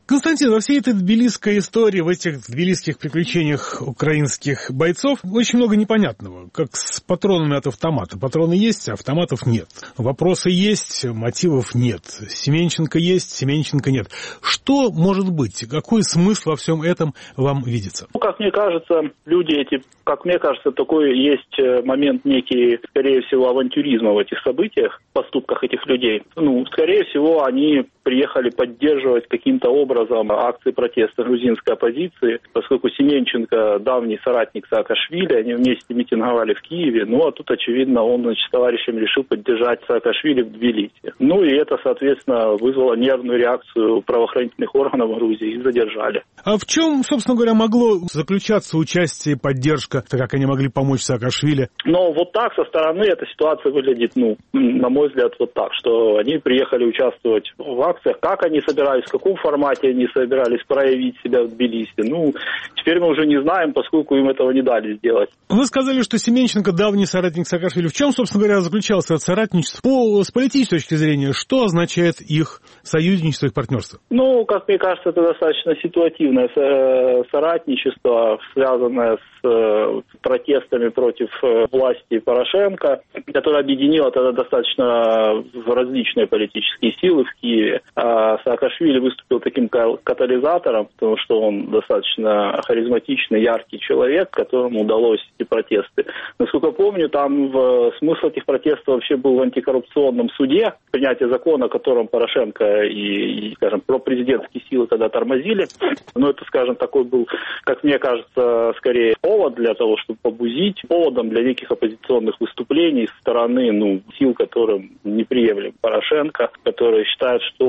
Константин, во всей этой тбилисской истории, в этих тбилисских приключениях украинских бойцов очень много непонятного, как с патронами от автомата. Патроны есть, а автоматов нет. Вопросы есть, мотивов нет. Семенченко есть, Семенченко нет. Что может быть? Какой смысл во всем этом вам видится? Как мне кажется, люди эти, как мне кажется, такой есть момент некий, скорее всего, авантюризма в этих событиях, в поступках этих людей. Скорее всего, они приехали поддерживать каким-то образом акции протеста грузинской оппозиции, поскольку Семенченко давний соратник Саакашвили, они вместе митинговали в Киеве, а тут, очевидно, он с товарищем решил поддержать Саакашвили в Тбилиси. И это, соответственно, вызвало нервную реакцию правоохранительных органов Грузии, их задержали. А в чем, собственно говоря, могло заключаться участие и поддержка, так как они могли помочь Саакашвили? Вот так со стороны эта ситуация выглядит, на мой взгляд, вот так, что они приехали участвовать в акциях. Как они собирались, в каком формате они собирались проявить себя в Тбилиси? Теперь мы уже не знаем, поскольку им этого не дали сделать. Вы сказали, что Семенченко давний соратник Саакашвили. В чем, собственно говоря, заключался это соратничество? С политической точки зрения, что означает их союзничество, их партнерство? Как мне кажется, это достаточно ситуативное соратничество, связанное с протестами против власти Порошенко, которое объединило тогда достаточно различные политические силы в Киеве. Саакашвили выступил таким катализатором, потому что он достаточно харизматичный, яркий человек, которому удалось эти протесты. Насколько помню, там смысл этих протестов вообще был в антикоррупционном суде, принятие закона, которым Порошенко и скажем, пропрезидентские силы тогда тормозили. Это, скажем, такой был, как мне кажется, скорее повод для того, чтобы побузить, поводом для неких оппозиционных выступлений со стороны сил, которым неприемлем Порошенко, которые считают, что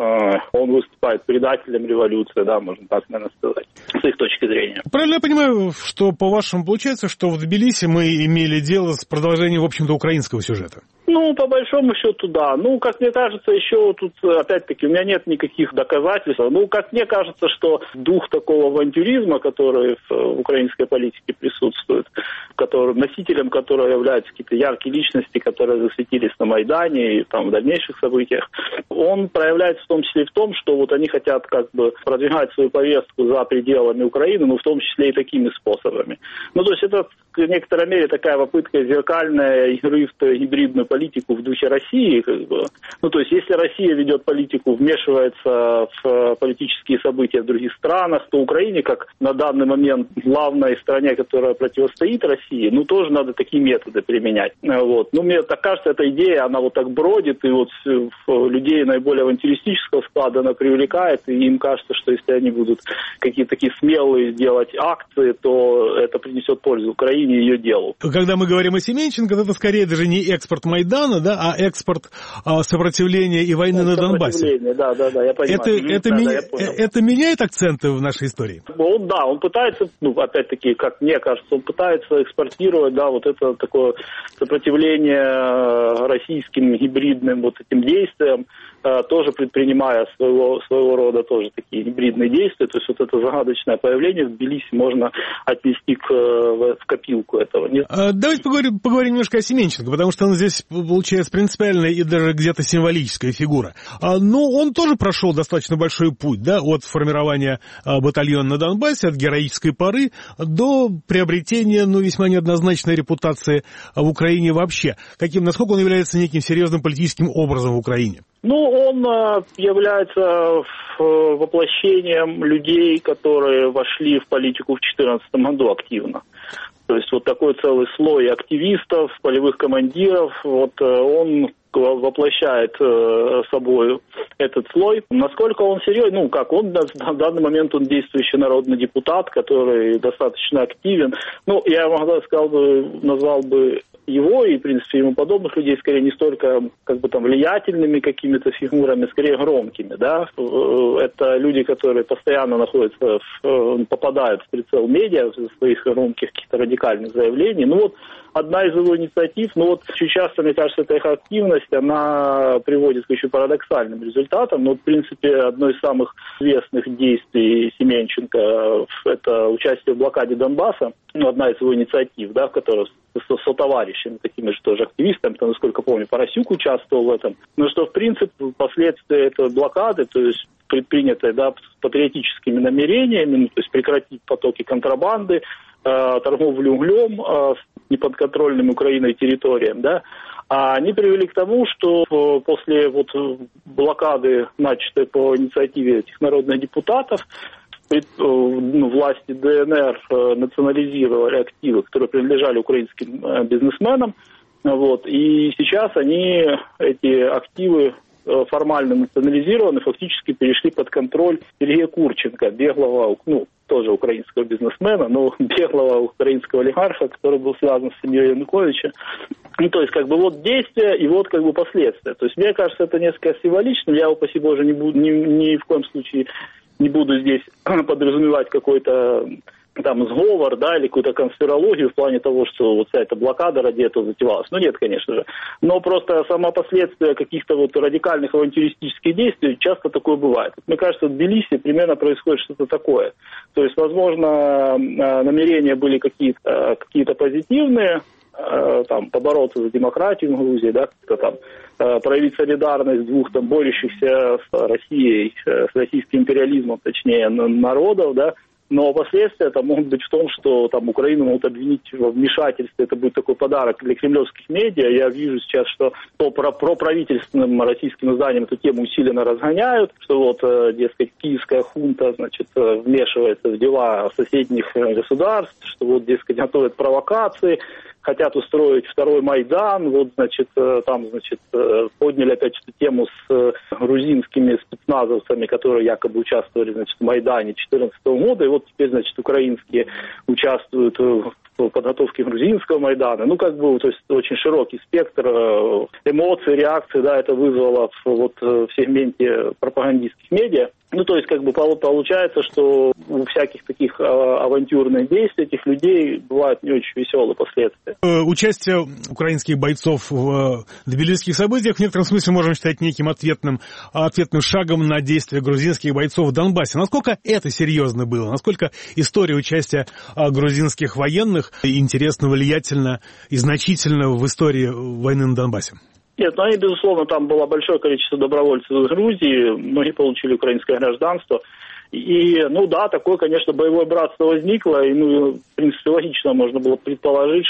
он выступает предателем революции, можно так, наверное, сказать, с их точки зрения. Правильно я понимаю, что, по-вашему, получается, что в Тбилиси мы имели дело с продолжением, в общем-то, украинского сюжета? По большому счету, да. Как мне кажется, еще тут, опять-таки, у меня нет никаких доказательств. Как мне кажется, что дух такого авантюризма, который в украинской политике присутствует, носителем которого являются какие-то яркие личности, которые засветились на Майдане и в дальнейших событиях, он проявляется в том числе и в том, что они хотят продвигать свою повестку за пределами Украины, в том числе и такими способами. То есть это в некоторой мере такая попытка зеркальной игры в гибридную политику в духе России. То есть если Россия ведет политику, вмешивается в политические события в других странах, то Украине, как на данный момент главной стране, которая противостоит России, тоже надо такие методы применять. Мне так кажется, эта идея, она так бродит, и людей наиболее авантюристического склада она привлекает, и им кажется, что если они будут какие-то такие смелые делать акции, то это принесет пользу Украине и ее делу. Когда мы говорим о Семенченко, это скорее даже не экспорт Майдана, а экспорт сопротивления и войны на Донбассе. Да, я понимаю. Это меняет акценты в нашей истории? Он пытается, опять-таки, как мне кажется, он пытается экспортировать, это такое сопротивление российским гибридным этим действиям, тоже предпринимая своего рода тоже такие гибридные действия. То есть это загадочное появление в Тбилиси можно отнести в копилку этого. Давайте поговорим немножко о Семенченко, потому что он здесь получается принципиальная и даже где-то символическая фигура. Он тоже прошел достаточно большой путь, от формирования батальона на Донбассе, от героической поры до приобретения, весьма неоднозначной репутации в Украине вообще. Насколько он является неким серьезным политическим образом в Украине? Он является воплощением людей, которые вошли в политику в 2014 году активно. То есть такой целый слой активистов, полевых командиров, он воплощает собой этот слой. Насколько он серьезен? Он на данный момент он действующий народный депутат, который достаточно активен. Я назвал бы его и, в принципе, ему подобных людей скорее не столько влиятельными какими-то фигурами, скорее громкими, Это люди, которые постоянно попадают в прицел медиа в своих громких каких-то радикальных заявлений. Одна из его инициатив, очень часто, мне кажется, эта их активность, она приводит к очень парадоксальным результатам. В принципе, одно из самых известных действий Семенченко – это участие в блокаде Донбасса. Одна из его инициатив, в которой сотоварищами, такими же тоже активистами, там, насколько помню, Поросюк участвовал в этом. Но что, в принципе, последствия этой блокады, то есть предпринятой, да, с патриотическими намерениями, то есть прекратить потоки контрабанды, торговлю углем с неподконтрольным Украиной территориям, да, они привели к тому, что после вот блокады, начатой по инициативе этих народных депутатов, власти ДНР национализировали активы, которые принадлежали украинским бизнесменам, вот, и сейчас они, эти активы, формально национализированы, фактически перешли под контроль Сергея Курченко, беглого, тоже украинского бизнесмена, но беглого украинского олигарха, который был связан с семьей Януковича. То есть, вот действия и вот последствия. То есть, мне кажется, это несколько символично. Я, упаси Боже, ни в коем случае не буду здесь подразумевать какой-то там сговор, да, или какую-то конспирологию в плане того, что вот вся эта блокада ради этого затевалась. Нет, конечно же. Но просто само последствие каких-то вот радикальных авантюристических действий часто такое бывает. Мне кажется, в Тбилиси примерно происходит что-то такое. То есть, возможно, намерения были какие-то позитивные, там, побороться за демократию в Грузии, да, проявить солидарность двух там борющихся с Россией, с российским империализмом, точнее, народов, да. Но последствия могут быть в том, что там Украину могут обвинить во вмешательстве. Это будет такой подарок для кремлевских медиа. Я вижу сейчас, что по проправительственным российским изданиям эту тему усиленно разгоняют, что вот, дескать, киевская хунта, вмешивается в дела соседних государств, что вот, дескать, готовят провокации, хотят устроить второй Майдан, подняли опять эту тему с грузинскими спецназовцами, которые якобы участвовали, в Майдане 2014 года, и вот теперь, украинские участвуют в подготовке грузинского Майдана. То есть очень широкий спектр эмоций, реакций, да, это вызвало в сегменте пропагандистских медиа. То есть, получается, что у всяких таких авантюрных действий этих людей бывают не очень веселые последствия. Участие украинских бойцов в тбилисских событиях в некотором смысле можем считать неким ответным шагом на действия грузинских бойцов в Донбассе. Насколько это серьезно было? Насколько история участия грузинских военных интересна, влиятельна и значительна в истории войны на Донбассе? Нет, они, безусловно, там было большое количество добровольцев из Грузии, многие получили украинское гражданство. И, такое, конечно, боевое братство возникло, и, в принципе, логично можно было предположить,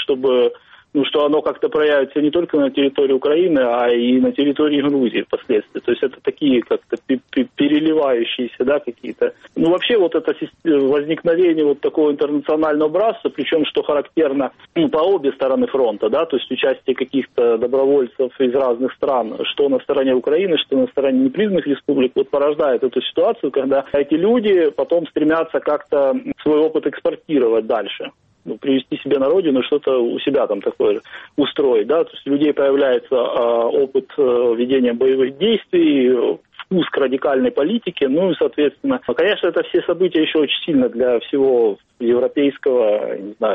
что оно как-то проявится не только на территории Украины, а и на территории Грузии впоследствии. То есть это такие как-то переливающиеся, да, какие-то. Вообще это возникновение такого интернационального братства, причем, что характерно, по обе стороны фронта, да, то есть участие каких-то добровольцев из разных стран, что на стороне Украины, что на стороне непризнанных республик, порождает эту ситуацию, когда эти люди потом стремятся как-то свой опыт экспортировать дальше. Привести себе на родину, что-то у себя там такое же устроить, да, то есть у людей появляется опыт ведения боевых действий, вкус к радикальной политике, и, соответственно, конечно, это все события еще очень сильно для всего европейского,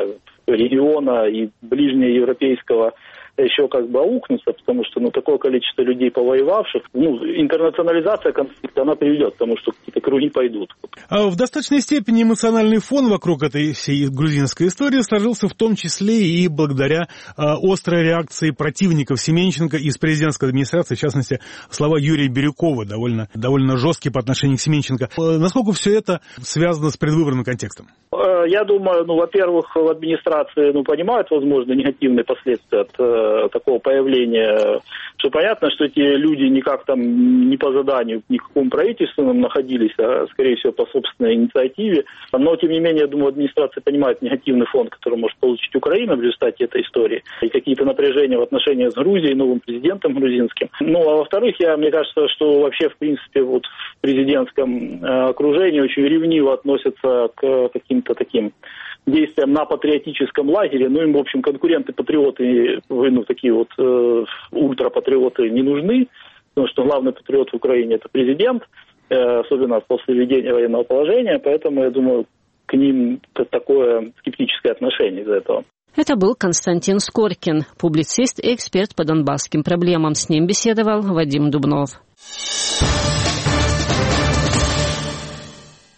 региона и ближнеевропейского еще аукнуться, потому что такое количество людей повоевавших, интернационализация конфликта, она приведет к тому, что какие-то круги пойдут. В достаточной степени эмоциональный фон вокруг этой всей грузинской истории сложился в том числе и благодаря острой реакции противников Семенченко из президентской администрации, в частности, слова Юрия Бирюкова, довольно жесткие по отношению к Семенченко. Насколько все это связано с предвыборным контекстом? Я думаю, во-первых, в администрации понимают, возможно, негативные последствия от такого появления, что понятно, что эти люди никак не по заданию, никакому правительственному находились, а, скорее всего, по собственной инициативе. Но, тем не менее, я думаю, администрация понимает негативный фон, который может получить Украина в результате этой истории, и какие-то напряжения в отношениях с Грузией, новым президентом грузинским. А во-вторых, мне кажется, что вообще, в принципе, в президентском окружении очень ревниво относятся к каким-то таким действиям на патриотическом лагере. Им, в общем, конкуренты-патриоты, такие ультрапатриоты не нужны, потому что главный патриот в Украине – это президент, особенно после введения военного положения, поэтому, я думаю, к ним такое скептическое отношение из-за этого. Это был Константин Скоркин, публицист и эксперт по донбасским проблемам. С ним беседовал Вадим Дубнов.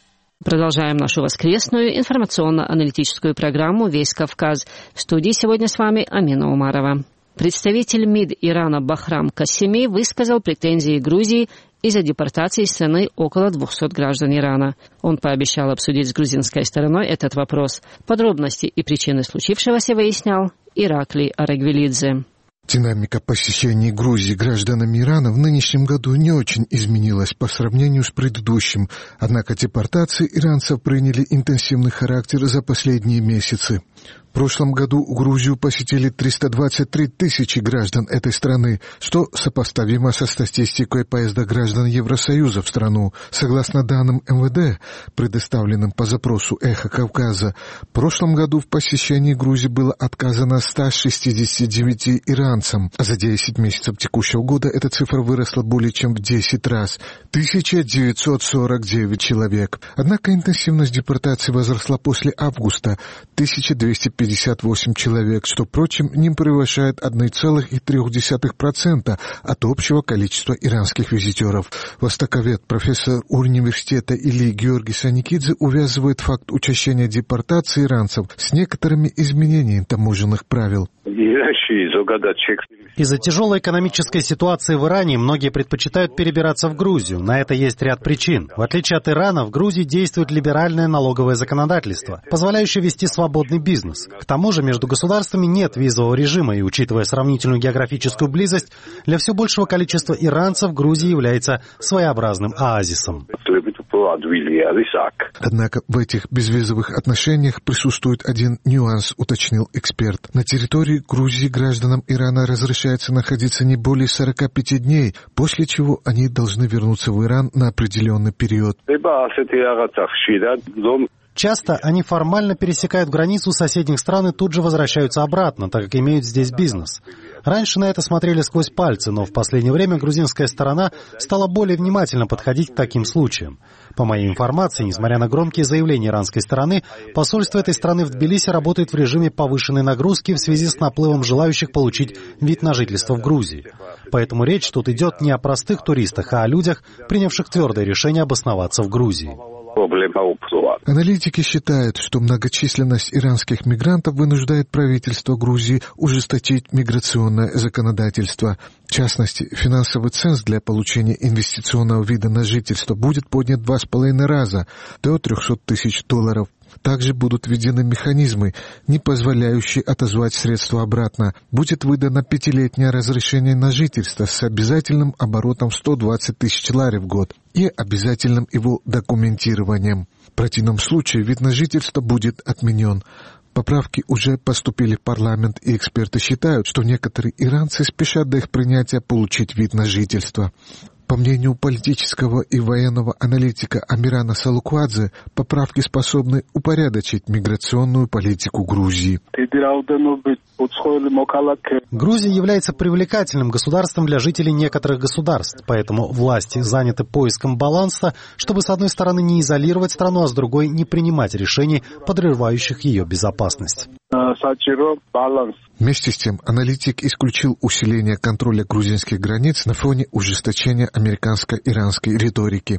Продолжаем нашу воскресную информационно-аналитическую программу «Весь Кавказ». В студии сегодня с вами Амина Умарова. Представитель МИД Ирана Бахрам Кассеми высказал претензии Грузии из-за депортации из страны около 200 граждан Ирана. Он пообещал обсудить с грузинской стороной этот вопрос. Подробности и причины случившегося выяснял Ираклий Арагвелидзе. Динамика посещений Грузии гражданами Ирана в нынешнем году не очень изменилась по сравнению с предыдущим, однако депортации иранцев приняли интенсивный характер за последние месяцы. В прошлом году Грузию посетили 323 тысячи граждан этой страны, что сопоставимо со статистикой поезда граждан Евросоюза в страну. Согласно данным МВД, предоставленным по запросу «Эхо Кавказа», в прошлом году в посещении Грузии было отказано 169 иранцам, а за 10 месяцев текущего года эта цифра выросла более чем в 10 раз – 1949 человек. Однако интенсивность депортации возросла после августа – 1258 человек, что, впрочем, не превышает 1,3% от общего количества иранских визитеров. Востоковед, профессор университета Ильи Георгий Саникидзе увязывает факт учащения депортации иранцев с некоторыми изменениями таможенных правил. Из-за тяжелой экономической ситуации в Иране многие предпочитают перебираться в Грузию. На это есть ряд причин. В отличие от Ирана, в Грузии действует либеральное налоговое законодательство, позволяющее вести свободный бизнес. К тому же между государствами нет визового режима, и, учитывая сравнительную географическую близость, для все большего количества иранцев Грузия является своеобразным оазисом. Однако в этих безвизовых отношениях присутствует один нюанс, уточнил эксперт. На территории Грузии гражданам Ирана разрешается находиться не более 45 дней, после чего они должны вернуться в Иран на определенный период. Часто они формально пересекают границу соседних стран и тут же возвращаются обратно, так как имеют здесь бизнес. Раньше на это смотрели сквозь пальцы, но в последнее время грузинская сторона стала более внимательно подходить к таким случаям. По моей информации, несмотря на громкие заявления иранской стороны, посольство этой страны в Тбилиси работает в режиме повышенной нагрузки в связи с наплывом желающих получить вид на жительство в Грузии. Поэтому речь тут идет не о простых туристах, а о людях, принявших твердое решение обосноваться в Грузии. Аналитики считают, что многочисленность иранских мигрантов вынуждает правительство Грузии ужесточить миграционное законодательство. В частности, финансовый ценз для получения инвестиционного вида на жительство будет поднят 2,5 раза до $300 тысяч. Также будут введены механизмы, не позволяющие отозвать средства обратно. Будет выдано 5-летнее разрешение на жительство с обязательным оборотом 120 тысяч лари в год и обязательным его документированием. В противном случае вид на жительство будет отменен. Поправки уже поступили в парламент, и эксперты считают, что некоторые иранцы спешат до их принятия получить вид на жительство. По мнению политического и военного аналитика Амирана Салуквадзе, поправки способны упорядочить миграционную политику Грузии. Грузия является привлекательным государством для жителей некоторых государств, поэтому власти заняты поиском баланса, чтобы с одной стороны не изолировать страну, а с другой не принимать решений, подрывающих ее безопасность. Вместе с тем, аналитик исключил усиление контроля грузинских границ на фоне ужесточения американско-иранской риторики.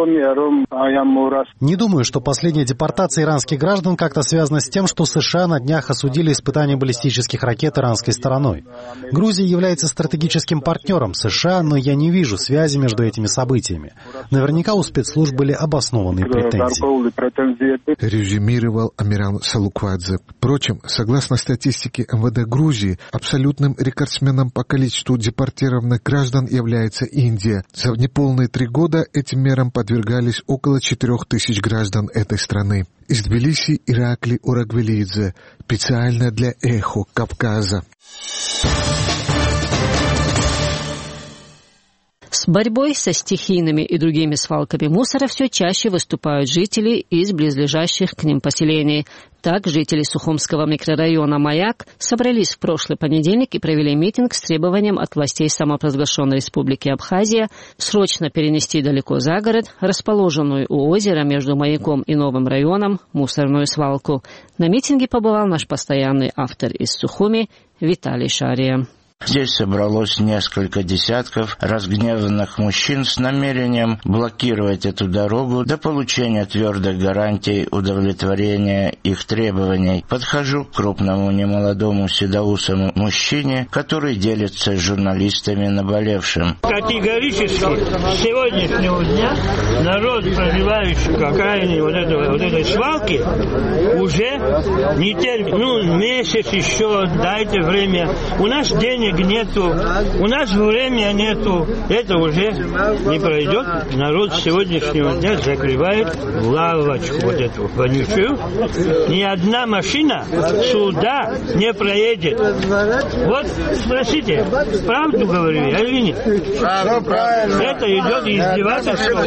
Не думаю, что последняя депортация иранских граждан как-то связана с тем, что США на днях осудили испытания баллистических ракет иранской стороной. Грузия является стратегическим партнером США, но я не вижу связи между этими событиями. Наверняка у спецслужб были обоснованные претензии. Резюмировал Амиран Салуквадзе. Впрочем, согласно статистике МВД Грузии, абсолютным рекордсменом по количеству депортированных граждан является Индия. За неполные 3 года этим мерам подвергались около 4000 граждан этой страны. Из Тбилиси Ираклий Арагвелидзе, специально для «Эхо Кавказа». С борьбой со стихийными и другими свалками мусора все чаще выступают жители из близлежащих к ним поселений. Так, жители Сухумского микрорайона «Маяк» собрались в прошлый понедельник и провели митинг с требованием от властей самопровозглашенной Республики Абхазия срочно перенести далеко за город расположенную у озера между Маяком и Новым районом мусорную свалку. На митинге побывал наш постоянный автор из Сухуми Виталий Шария. Здесь собралось несколько десятков разгневанных мужчин с намерением блокировать эту дорогу до получения твердых гарантий удовлетворения их требований. Подхожу к крупному немолодому седоусому мужчине, который делится с журналистами наболевшим. Категорически с сегодняшнего дня народ, проживающий в окраине вот этой свалки, уже не терпит. Месяц еще, дайте время. У нас денег нету, у нас времени нету. Это уже не пройдет. Народ с сегодняшнего дня закрывает лавочку вот эту вонючую. Ни одна машина сюда не проедет. Вот спросите, правду говорю я или нет? Это идет издевательство.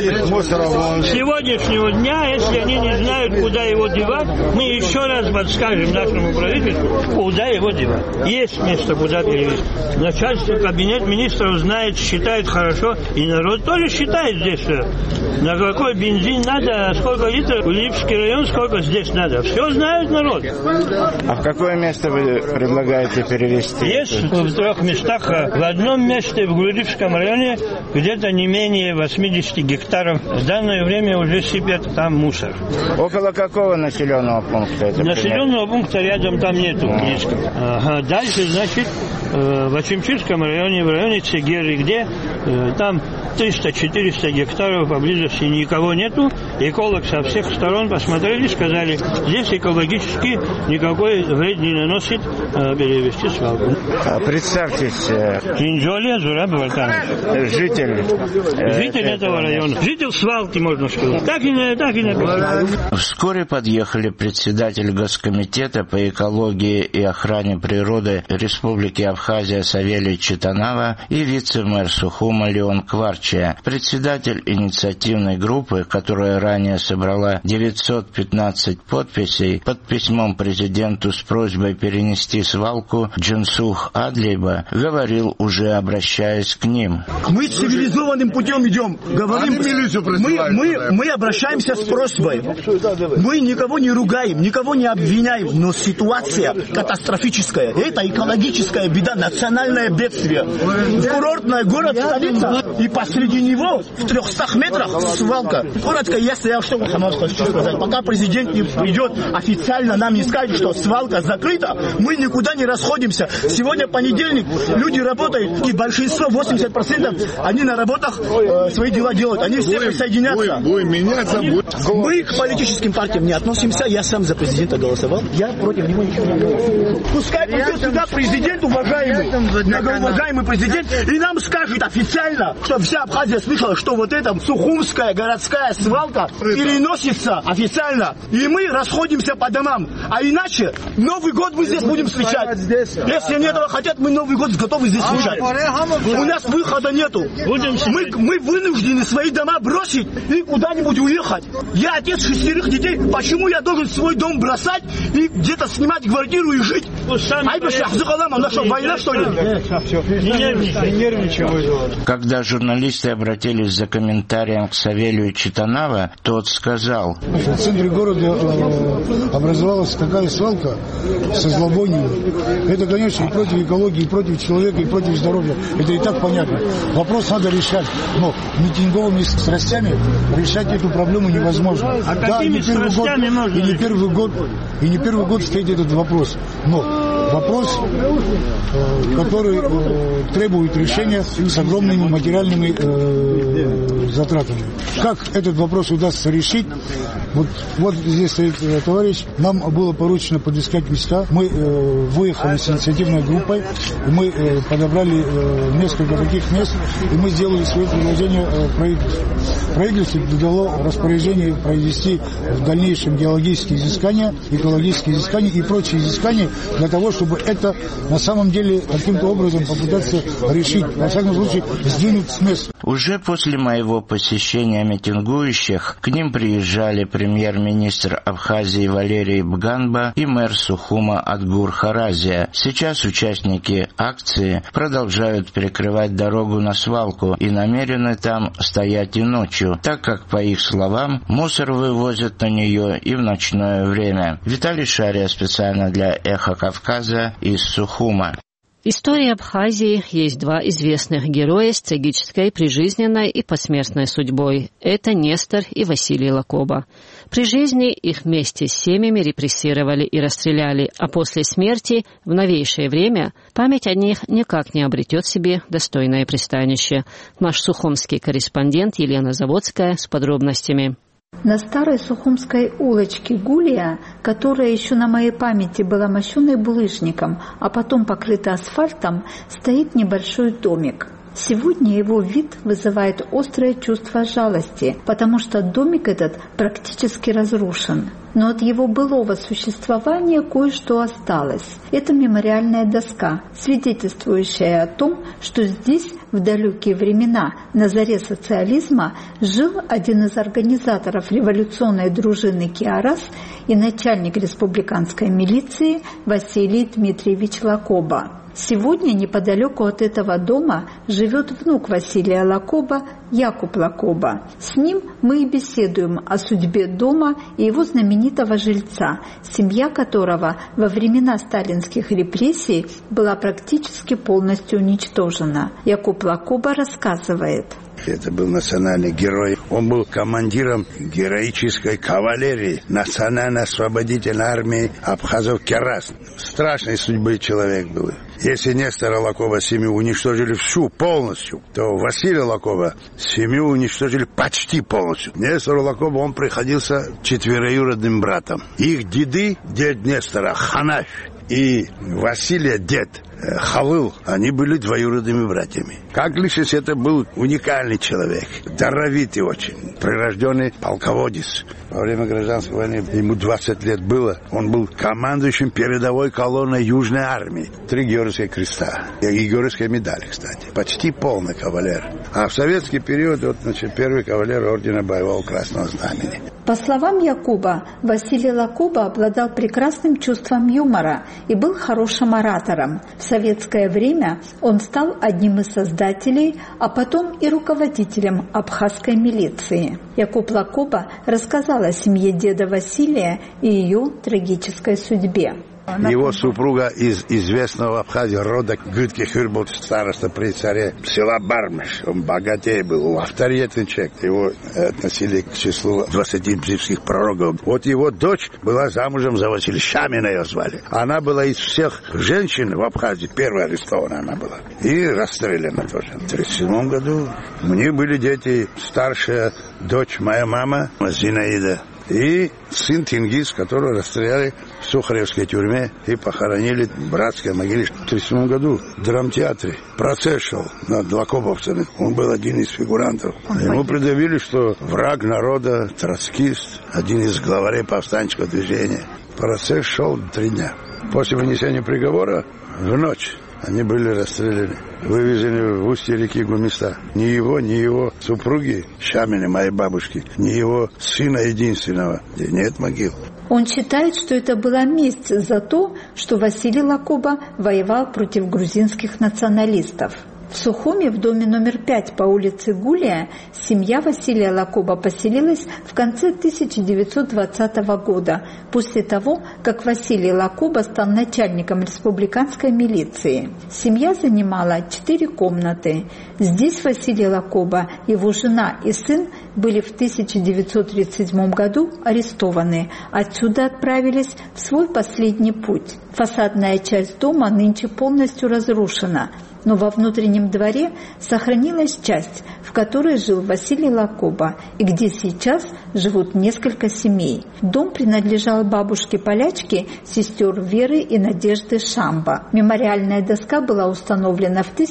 С сегодняшнего дня, если они не знают, куда его девать, мы еще раз подскажем нашему правительству, куда его девать. Есть место, куда перевести. Начальство, кабинет министров знает, считает хорошо, и народ тоже считает здесь, на какой бензин надо, сколько литров, Липский район, сколько здесь надо. Все знает народ. А в какое место вы предлагаете перевести? Есть в 3 местах. В одном месте в Гурьевском районе где-то не менее 80 гектаров. В данное время уже сыпят там мусор. Около какого населенного пункта это? Населенного пункта рядом там нету, близко. Дальше, значит, в Ачимчирском районе, в районе Цегеры, где там 300-400 гектаров поблизости никого нету. Эколог со всех сторон посмотрели, сказали, здесь экологически никакой вред не наносит перевести свалку. Представьтесь. Кинджоли Зураб Вартанович. Житель этого района. Житель свалки, можно сказать. Так и написано. Вскоре подъехали председатель Госкомитета по экологии и охране природы Республики Абхазия Савелий Читанава и вице-мэр Сухума Леон Кварчия. Председатель инициативной группы, которая ранее собрала 915 подписей под письмом президенту с просьбой перенести свалку Джансух Адлиба, говорил, уже обращаясь к ним. Мы цивилизованным путем идем. Говорим, мы обращаемся с просьбой. Мы никого не ругаем, никого не обвиняем, но ситуация катастрофическая. Это экологическая беда, национальное бедствие. Курортный город, столица, и посреди него в 300 метрах свалка. Коротко, если я что хочу сказать, пока президент не придет официально нам не скажет, что свалка закрыта, мы никуда не расходимся. Сегодня понедельник, люди работают, и большинство, 80%, они на работах свои дела делают, они все присоединятся. Мы к политическим партиям не относимся, я сам за президента голосовал, я против него ничего не говорю. Пускай придет сюда президент, уважаемый президент, и нам скажет официально, что вся Абхазия слышала, что вот эта Сухумская городская свалка переносится официально, и мы расходимся по домам. А иначе Новый год мы здесь будем встречать. Если они этого хотят, мы Новый год готовы здесь встречать. У нас выхода нету. Мы вынуждены свои дома бросить и куда-нибудь уехать. Я отец 6 детей, почему я должен свой дом бросать и где-то снимать квартиру и жить? Война, что ли? Когда журналисты обратились за комментарием к Савелию Читанава, тот сказал: в центре города образовалась такая свалка со зловонием. Это, конечно, и против экологии, и против человека, и против здоровья. Это и так понятно. Вопрос надо решать. Но митинговыми страстями решать эту проблему невозможно. А какими страстями можно? И не первый год стоит этот вопрос. Но вопрос, который требует решения с огромными материальными затратами. Как этот вопрос удастся решить? Вот здесь стоит товарищ. Нам было поручено подыскать места. Мы выехали с инициативной группой. Мы подобрали несколько таких мест. И мы сделали свое предложение правительству. Правительство дало распоряжение провести в дальнейшем геологические изыскания, экологические изыскания и прочие изыскания для того, чтобы это на самом деле каким-то образом попытаться решить. Во всяком случае, сдвинуть с места. Уже после моего посещения митингующих к ним приезжали премьер-министр Абхазии Валерий Бганба и мэр Сухума Адгур Харазия. Сейчас участники акции продолжают перекрывать дорогу на свалку и намерены там стоять и ночью, так как, по их словам, мусор вывозят на нее и в ночное время. Виталий Шария специально для «Эхо Кавказа» из Сухума. В истории Абхазии есть два известных героя с трагической прижизненной и посмертной судьбой. Это Нестор и Василий Лакоба. При жизни их вместе с семьями репрессировали и расстреляли, а после смерти, в новейшее время, память о них никак не обретет себе достойное пристанище. Наш сухумский корреспондент Елена Заводская с подробностями. На старой сухумской улочке Гулия, которая еще на моей памяти была мощеной булыжником, а потом покрыта асфальтом, стоит небольшой домик. Сегодня его вид вызывает острое чувство жалости, потому что домик этот практически разрушен. Но от его былого существования кое-что осталось. Это мемориальная доска, свидетельствующая о том, что здесь в далекие времена, на заре социализма, жил один из организаторов революционной дружины Киарас и начальник республиканской милиции Василий Дмитриевич Лакоба. Сегодня неподалеку от этого дома живет внук Василия Лакоба, Якуб Лакоба. С ним мы и беседуем о судьбе дома и его знаменитого жильца, семья которого во времена сталинских репрессий была практически полностью уничтожена. Якуб Лакоба рассказывает. Это был национальный герой. Он был командиром героической кавалерии Национально-освободительной армии абхазов Киарас. Страшной судьбы человек был. Если Нестора Лакоба семью уничтожили всю, полностью, то Василия Лакоба семью уничтожили почти полностью. Нестор Лакоба, он приходился четвероюродным братом. Их деды, дед Нестора Ханаф и Василия дед Халыл, они были двоюродными братьями. Как личность, это был уникальный человек, даровитый очень, прирожденный полководец. Во время гражданской войны ему 20 лет было. Он был командующим передовой колонной Южной армии. 3 Георгиевских креста. И Георгиевская медаль, кстати. Почти полный кавалер. А в советский период, первый кавалер ордена Боевого Красного Знамени. По словам Якуба, Василий Лакоба обладал прекрасным чувством юмора и был хорошим оратором. В советское время он стал одним из создателей, а потом и руководителем абхазской милиции. Якуб Лакоба рассказал о семье деда Василия и ее трагической судьбе. Его супруга из известного в Абхазии рода Гытких-Юрбот, староста при царе села Бармеш. Он богатей был, авторитетный человек. Его относили к числу 20 библейских пророков. Вот его дочь была замужем за Василия, Щамина ее звали. Она была из всех женщин в Абхазии, первая арестована она была. И расстреляна тоже. В 1937 году у них были дети, старшая дочь, моя мама, Зинаида, и сын Тенгиз, которого расстреляли в Сухаревской тюрьме и похоронили в братской могиле. В 1937 году в драмтеатре процесс шел над лакобовцами. Он был один из фигурантов. Ему предъявили, что враг народа, троцкист, один из главарей повстанческого движения. Процесс шел 3 дня. После вынесения приговора в ночь они были расстреляны, вывезены в устье реки Гумиста. Ни его супруги, Щамины, моей бабушки, ни его сына единственного, где нет могил. Он считает, что это была месть за то, что Василий Лакоба воевал против грузинских националистов. В Сухуми, в доме номер 5 по улице Гулия, семья Василия Лакоба поселилась в конце 1920 года, после того, как Василий Лакоба стал начальником республиканской милиции. Семья занимала 4 комнаты. Здесь Василий Лакоба, его жена и сын были в 1937 году арестованы. Отсюда отправились в свой последний путь. Фасадная часть дома нынче полностью разрушена, но во внутреннем дворе сохранилась часть, в которой жил Василий Лакоба, и где сейчас живут несколько семей. Дом принадлежал бабушке-полячке сестер Веры и Надежды Шамба. Мемориальная доска была установлена в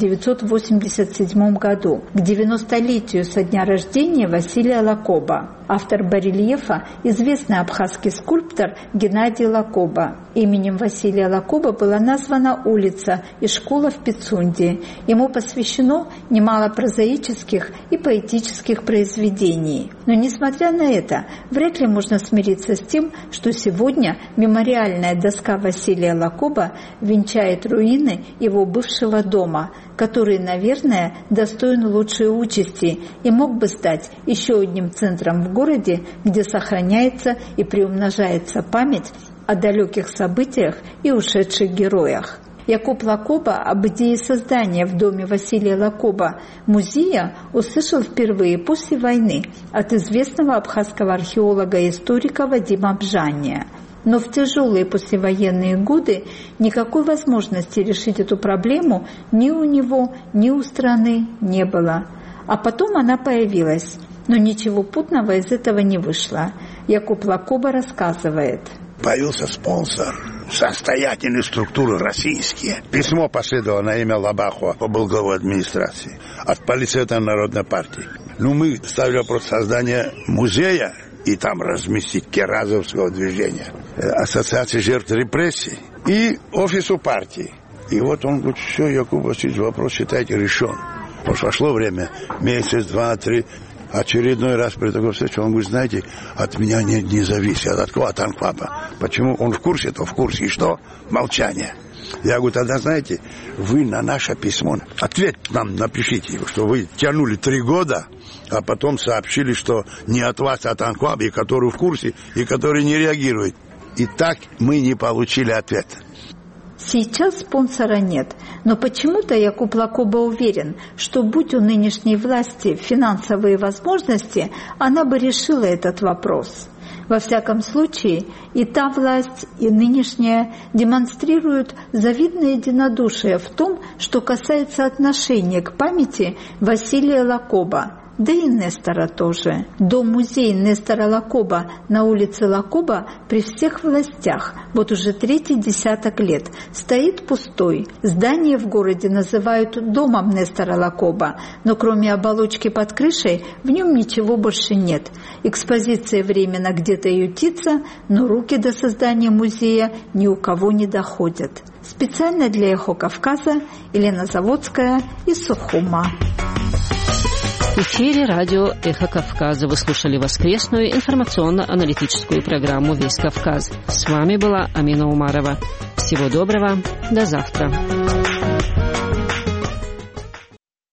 1987 году, к 90-летию со дня рождения Василия Лакоба. Автор барельефа – известный абхазский скульптор Геннадий Лакоба. Именем Василия Лакоба была названа улица и школа в Пицунде. Ему посвящено немало прозаических и поэтических произведений. Но, несмотря на это, вряд ли можно смириться с тем, что сегодня мемориальная доска Василия Лакоба венчает руины его бывшего дома, который, наверное, достоин лучшей участи и мог бы стать еще одним центром в городе, где сохраняется и приумножается память о далеких событиях и ушедших героях. Якуб Лакоба об идее создания в доме Василия Лакоба музея услышал впервые после войны от известного абхазского археолога и историка Вадима Бжания. Но в тяжелые послевоенные годы никакой возможности решить эту проблему ни у него, ни у страны не было. А потом она появилась, но ничего путного из этого не вышло. Якуб Лакоба рассказывает. Появился спонсор, состоятельные структуры российские. Письмо последовало на имя Лабахова, был главой администрации, от Политсовета Народной партии. Мы ставили вопрос создания музея и там разместить Керазовского движения, Ассоциации жертв репрессий и офису партии. И вот он говорит, все, Якуб Васильевич, вопрос, считайте, решен. Прошло время, месяц, два, три. Очередной раз при такой встрече он говорит, знаете, от меня не зависит, от кого, от Анквапа. Почему? Он в курсе, то в курсе. И что? Молчание. Я говорю, тогда, знаете, вы на наше письмо ответ нам напишите, что вы тянули 3 года, а потом сообщили, что не от вас, а от Анквапа, и который в курсе, и который не реагирует. И так мы не получили ответа. Сейчас спонсора нет, но почему-то Якуб Лакоба уверен, что будь у нынешней власти финансовые возможности, она бы решила этот вопрос. Во всяком случае, и та власть, и нынешняя демонстрируют завидное единодушие в том, что касается отношения к памяти Василия Лакоба. Да и Нестора тоже. Дом-музей Нестора Лакоба на улице Лакоба при всех властях, вот уже 3-й десяток лет, стоит пустой. Здание в городе называют домом Нестора Лакоба, но кроме оболочки под крышей в нем ничего больше нет. Экспозиция временно где-то ютится, но руки до создания музея ни у кого не доходят. Специально для «Эхо Кавказа» Елена Заводская из Сухума. В эфире радио «Эхо Кавказа». Вы слушали воскресную информационно-аналитическую программу «Весь Кавказ». С вами была Амина Умарова. Всего доброго. До завтра.